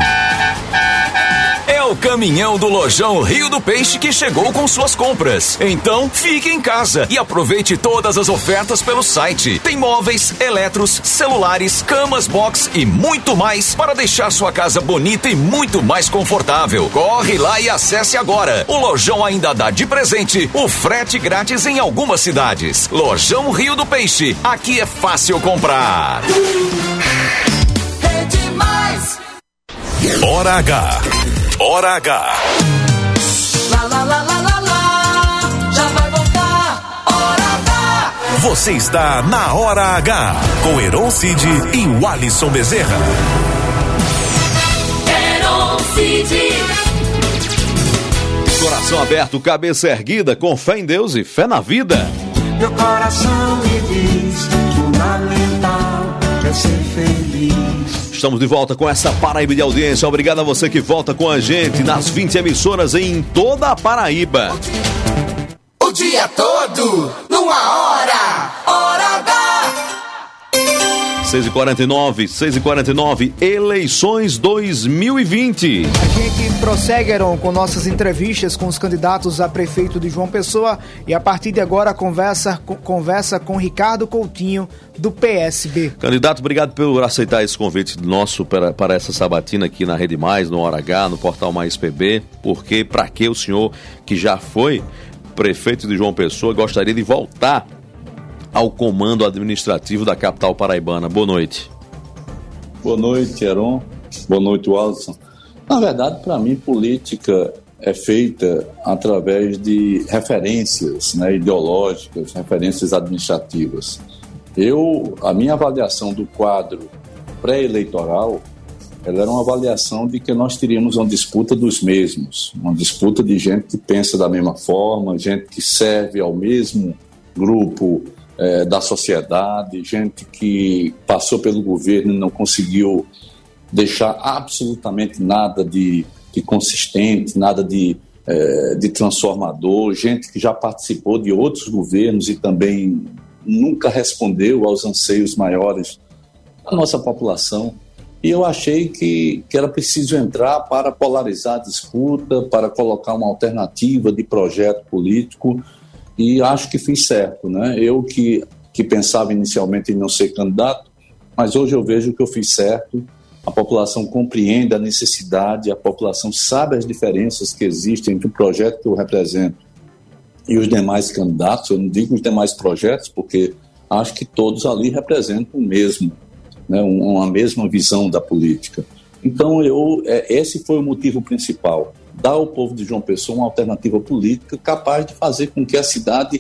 é o caminhão do Lojão Rio do Peixe que chegou com suas compras. Então, fique em casa e aproveite todas as ofertas pelo site. Tem móveis, eletros, celulares, camas box e muito mais para deixar sua casa bonita e muito mais confortável. Corre lá e acesse agora. O Lojão ainda dá de presente o frete grátis em algumas cidades. Lojão Rio do Peixe. Aqui é fácil comprar. Rede Mais. Hora H. Hora H. Lá, lá, lá, lá, lá, lá. Já vai voltar. Hora H. Você está na Hora H. Com Heron Cid e o Alisson Bezerra. Heron Cid. Coração aberto, cabeça erguida, com fé em Deus e fé na vida. Meu coração me diz, fundamental é ser feliz. Estamos de volta com essa Paraíba de audiência. Obrigado a você que volta com a gente nas vinte emissoras em toda a Paraíba. O dia todo, numa hora, Hora H. seis e quarenta e nove, seis e quarenta e nove, eleições dois mil e vinte. A gente prossegue, Heron, com nossas entrevistas com os candidatos a prefeito de João Pessoa e a partir de agora conversa, conversa com Ricardo Coutinho, do P S B. Candidato, obrigado por aceitar esse convite nosso para, para essa sabatina aqui na Rede Mais, no Hora H, no Portal Mais P B, porque para que o senhor, que já foi prefeito de João Pessoa, gostaria de voltar ao comando administrativo da capital paraibana? Boa noite. Boa noite, Heron. Boa noite, Alisson. Na verdade, para mim, política é feita através de referências, né, ideológicas, referências administrativas. Eu, a minha avaliação do quadro pré-eleitoral, ela era uma avaliação de que nós teríamos uma disputa dos mesmos, uma disputa de gente que pensa da mesma forma, gente que serve ao mesmo grupo É, da sociedade, gente que passou pelo governo e não conseguiu deixar absolutamente nada de, de consistente, nada de, é, de transformador, gente que já participou de outros governos e também nunca respondeu aos anseios maiores da nossa população. E eu achei que, que era preciso entrar para polarizar a disputa, para colocar uma alternativa de projeto político. E acho que fiz certo, né? Eu que, que pensava inicialmente em não ser candidato, mas hoje eu vejo que eu fiz certo. A população compreende a necessidade, a população sabe as diferenças que existem entre o projeto que eu represento e os demais candidatos. Eu não digo os demais projetos, porque acho que todos ali representam o mesmo, né? Uma mesma visão da política. Então, eu, esse foi o motivo principal. Dar ao povo de João Pessoa uma alternativa política capaz de fazer com que a cidade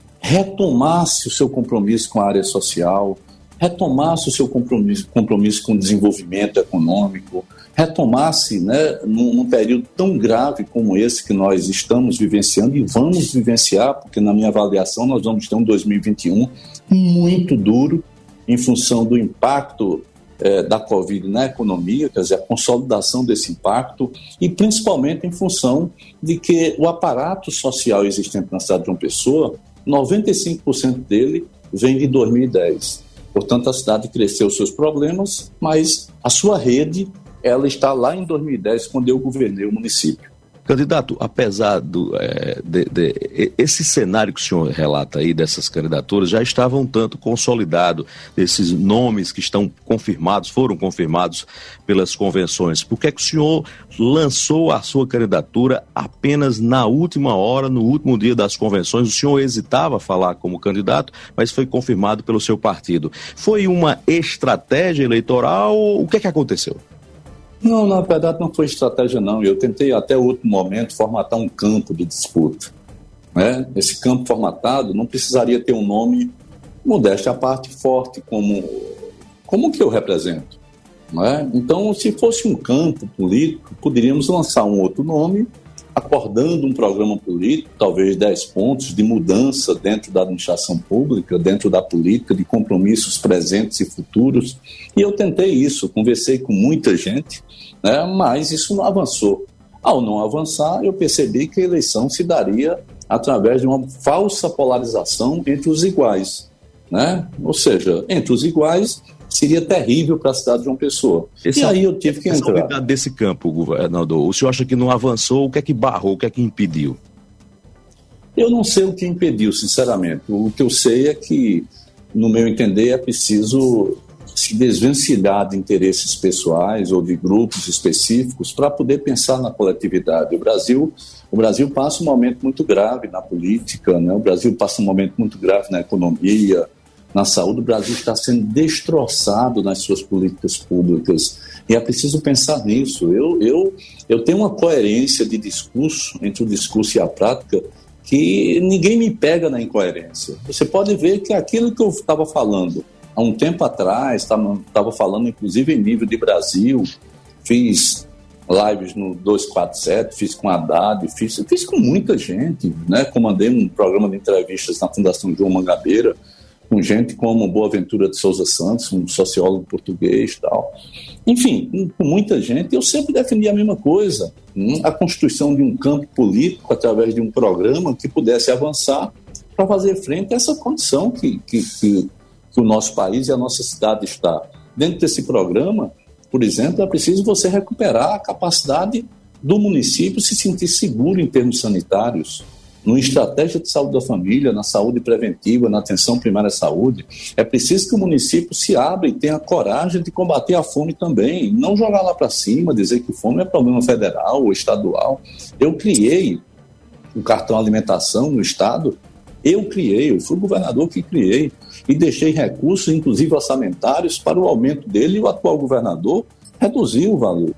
retomasse o seu compromisso com a área social, retomasse o seu compromisso, compromisso com o desenvolvimento econômico, retomasse, né, num, num período tão grave como esse que nós estamos vivenciando e vamos vivenciar, porque na minha avaliação nós vamos ter um dois mil e vinte e um muito duro em função do impacto É, da Covid na economia, quer dizer, a consolidação desse impacto e principalmente em função de que o aparato social existente na cidade de João Pessoa, noventa e cinco por cento dele vem de dois mil e dez. Portanto, a cidade cresceu seus problemas, mas a sua rede, ela está lá em dois mil e dez, quando eu governei o município. Candidato, apesar do é, de, de, esse cenário que o senhor relata aí dessas candidaturas já estava um tanto consolidado, esses nomes que estão confirmados, foram confirmados pelas convenções. Por que é que o senhor lançou a sua candidatura apenas na última hora, no último dia das convenções? O senhor hesitava a falar como candidato, mas foi confirmado pelo seu partido. Foi uma estratégia eleitoral? O que é que aconteceu? Não, na verdade não foi estratégia não. Eu tentei até o último momento formatar um campo de disputa, né? Esse campo formatado não precisaria ter um nome, modéstia à parte, forte, como, como o que eu represento, né? Então, se fosse um campo político, poderíamos lançar um outro nome, acordando um programa político, talvez dez pontos de mudança dentro da administração pública, dentro da política, de compromissos presentes e futuros. E eu tentei isso, conversei com muita gente, né, mas isso não avançou. Ao não avançar, eu percebi que a eleição se daria através de uma falsa polarização entre os iguais, né? Ou seja, entre os iguais seria terrível para a cidade de João Pessoa. Esse, e aí eu tive que entrar. Essa desse campo, governador, o senhor acha que não avançou? O que é que barrou? O que é que impediu? Eu não sei o que impediu, sinceramente. O que eu sei é que, no meu entender, é preciso se desvencilhar de interesses pessoais ou de grupos específicos para poder pensar na coletividade. O Brasil, o Brasil passa um momento muito grave na política, né? O Brasil passa um momento muito grave na economia, na saúde. O Brasil está sendo destroçado nas suas políticas públicas e é preciso pensar nisso. Eu, eu, eu tenho uma coerência de discurso entre o discurso e a prática que ninguém me pega na incoerência. Você pode ver que aquilo que eu estava falando há um tempo atrás, estava falando inclusive em nível de Brasil, fiz lives no duzentos e quarenta e sete, fiz com a Haddad, fiz, fiz com muita gente, né? Comandei um programa de entrevistas na Fundação João Mangabeira, com gente como Boaventura de Souza Santos, um sociólogo português e tal. Enfim, com muita gente, eu sempre defendi a mesma coisa, hein? A constituição de um campo político através de um programa que pudesse avançar para fazer frente a essa condição que, que, que que o nosso país e a nossa cidade está. Dentro desse programa, por exemplo, é preciso você recuperar a capacidade do município se sentir seguro em termos sanitários, numa estratégia de saúde da família, na saúde preventiva, na atenção primária à saúde. É preciso que o município se abra e tenha coragem de combater a fome também, não jogar lá para cima, dizer que fome é problema federal ou estadual. Eu criei um cartão alimentação no estado, eu criei, eu fui o governador que criei, e deixei recursos, inclusive orçamentários, para o aumento dele, e o atual governador reduziu o valor.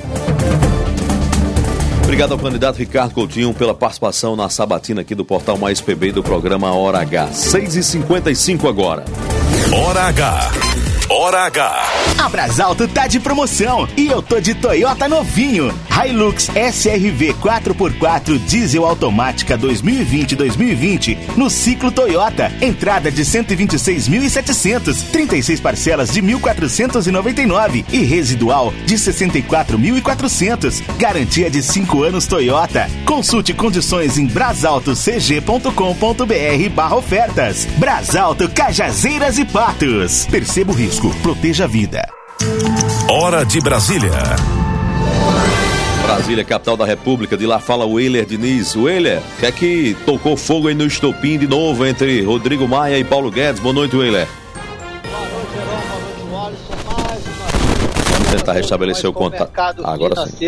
Obrigado ao candidato Ricardo Coutinho pela participação na sabatina aqui do Portal Mais P B do programa Hora H. seis e cinquenta e cinco agora. Hora H. Hora H. A Brasalto tá de promoção e eu tô de Toyota novinho. Hilux S R V quatro por quatro diesel automática dois mil e vinte dois mil e vinte no ciclo Toyota. Entrada de cento e vinte e seis mil e setecentos, trinta e seis parcelas de mil quatrocentos e noventa e nove e residual de sessenta e quatro mil e quatrocentos. Garantia de cinco anos Toyota. Consulte condições em brasalto c g ponto com ponto b r barra ofertas. Brasalto Cajazeiras e Patos. Perceba o risco, proteja a vida. Hora de Brasília. Brasília, capital da República. De lá fala o Weiler Diniz. Weiler, que é que tocou fogo aí no estopim de novo entre Rodrigo Maia e Paulo Guedes? Boa noite, Weiler. Boa noite, Heron. Boa noite, Alisson. Vamos tentar restabelecer o contato. Agora sim.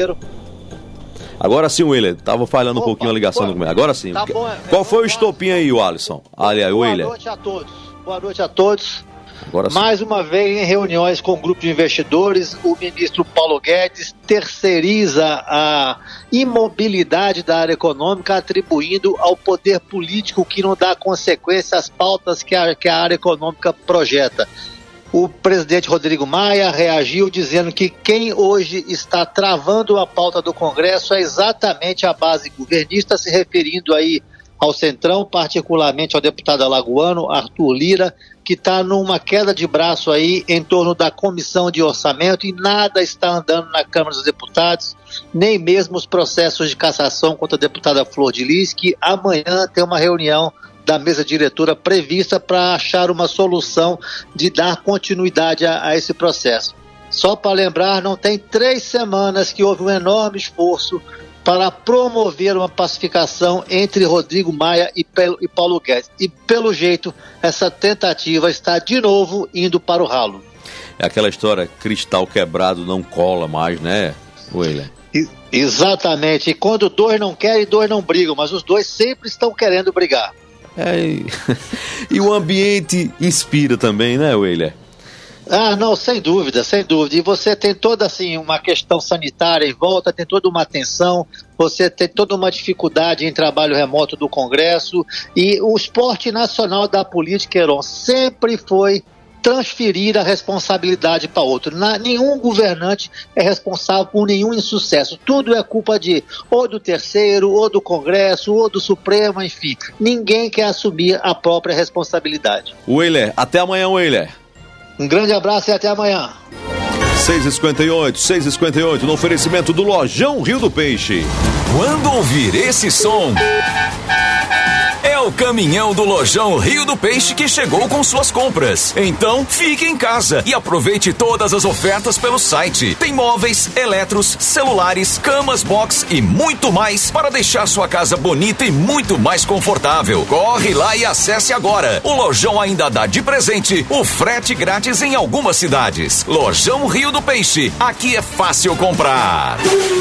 Agora sim, Weiler. Tava falhando Opa, um pouquinho a ligação do começo. Agora sim. Tá bom, é, Qual foi o estopim aí, o Alisson? Aliás, o Weiler. Boa noite a todos. Boa noite a todos. Agora Mais uma vez, em reuniões com o grupo de investidores, o ministro Paulo Guedes terceiriza a imobilidade da área econômica, atribuindo ao poder político que não dá consequência às pautas que a, que a área econômica projeta. O presidente Rodrigo Maia reagiu dizendo que quem hoje está travando a pauta do Congresso é exatamente a base governista, se referindo aí ao Centrão, particularmente ao deputado alagoano Arthur Lira, que está numa queda de braço aí em torno da comissão de orçamento e nada está andando na Câmara dos Deputados, nem mesmo os processos de cassação contra a deputada Flor de Lis, que amanhã tem uma reunião da mesa diretora prevista para achar uma solução de dar continuidade a, a esse processo. Só para lembrar, não tem três semanas que houve um enorme esforço para promover uma pacificação entre Rodrigo Maia e, e Paulo Guedes. E, pelo jeito, essa tentativa está de novo indo para o ralo. É aquela história, cristal quebrado não cola mais, né, Weiler? Exatamente. E quando dois não querem, dois não brigam, mas os dois sempre estão querendo brigar. É, e... e o ambiente inspira também, né, Weiler? Ah, não, sem dúvida, sem dúvida. E você tem toda assim uma questão sanitária em volta, tem toda uma tensão, você tem toda uma dificuldade em trabalho remoto do Congresso, e o esporte nacional da política, Heron, sempre foi transferir a responsabilidade para outro. Na, nenhum governante é responsável por nenhum insucesso. Tudo é culpa de ou do terceiro, ou do Congresso, ou do Supremo, enfim. Ninguém quer assumir a própria responsabilidade. Weiler, até amanhã, Weiler. Um grande abraço e até amanhã. seis e cinquenta e oito, seis e cinquenta e oito, no oferecimento do Lojão Rio do Peixe. Quando ouvir esse som, é o caminhão do Lojão Rio do Peixe que chegou com suas compras. Então, fique em casa e aproveite todas as ofertas pelo site. Tem móveis, eletros, celulares, camas, box e muito mais para deixar sua casa bonita e muito mais confortável. Corre lá e acesse agora. O Lojão ainda dá de presente o frete grátis em algumas cidades. Lojão Rio do Peixe. Aqui é fácil comprar.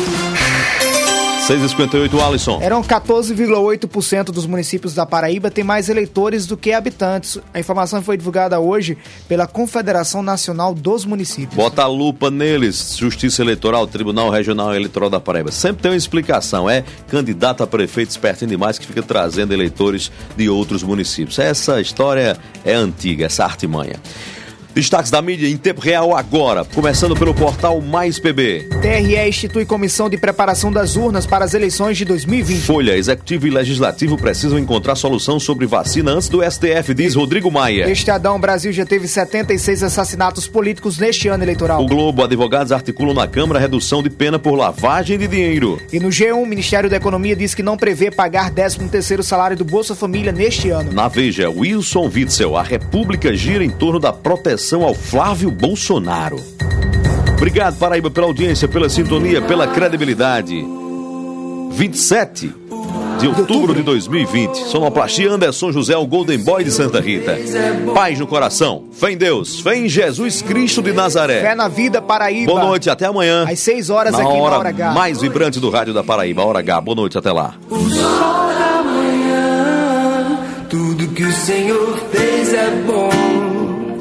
seis e cinquenta e oito, Alisson. Eram quatorze vírgula oito por cento dos municípios da Paraíba têm mais eleitores do que habitantes. A informação foi divulgada hoje pela Confederação Nacional dos Municípios. Bota a lupa neles. Justiça Eleitoral, Tribunal Regional Eleitoral da Paraíba. Sempre tem uma explicação. É candidato a prefeito espertinho demais que fica trazendo eleitores de outros municípios. Essa história é antiga, essa artimanha. Destaques da mídia em tempo real agora, começando pelo portal Mais P B. T R E institui comissão de preparação das urnas para as eleições de dois mil e vinte. Folha, Executivo e Legislativo precisam encontrar solução sobre vacina antes do S T F, diz Rodrigo Maia. Estadão, Brasil já teve setenta e seis assassinatos políticos neste ano eleitoral. O Globo, advogados articulam na Câmara redução de pena por lavagem de dinheiro. E no G um, o Ministério da Economia diz que não prevê pagar décimo terceiro salário do Bolsa Família neste ano. Na Veja, Wilson Witzel, a República gira em torno da proteção ao Flávio Bolsonaro. Obrigado, Paraíba, pela audiência, pela sintonia, pela credibilidade. vinte e sete de outubro de dois mil e vinte. Sonoplastia Anderson José, o Golden Boy de Santa Rita. Paz no coração, fé em Deus, fé em Jesus Cristo de Nazaré. Fé na vida, Paraíba. Boa noite, até amanhã. Às seis horas na aqui hora na Hora H. mais vibrante do rádio da Paraíba, Hora H. Boa noite, até lá. O sol da manhã, tudo que o Senhor fez é bom.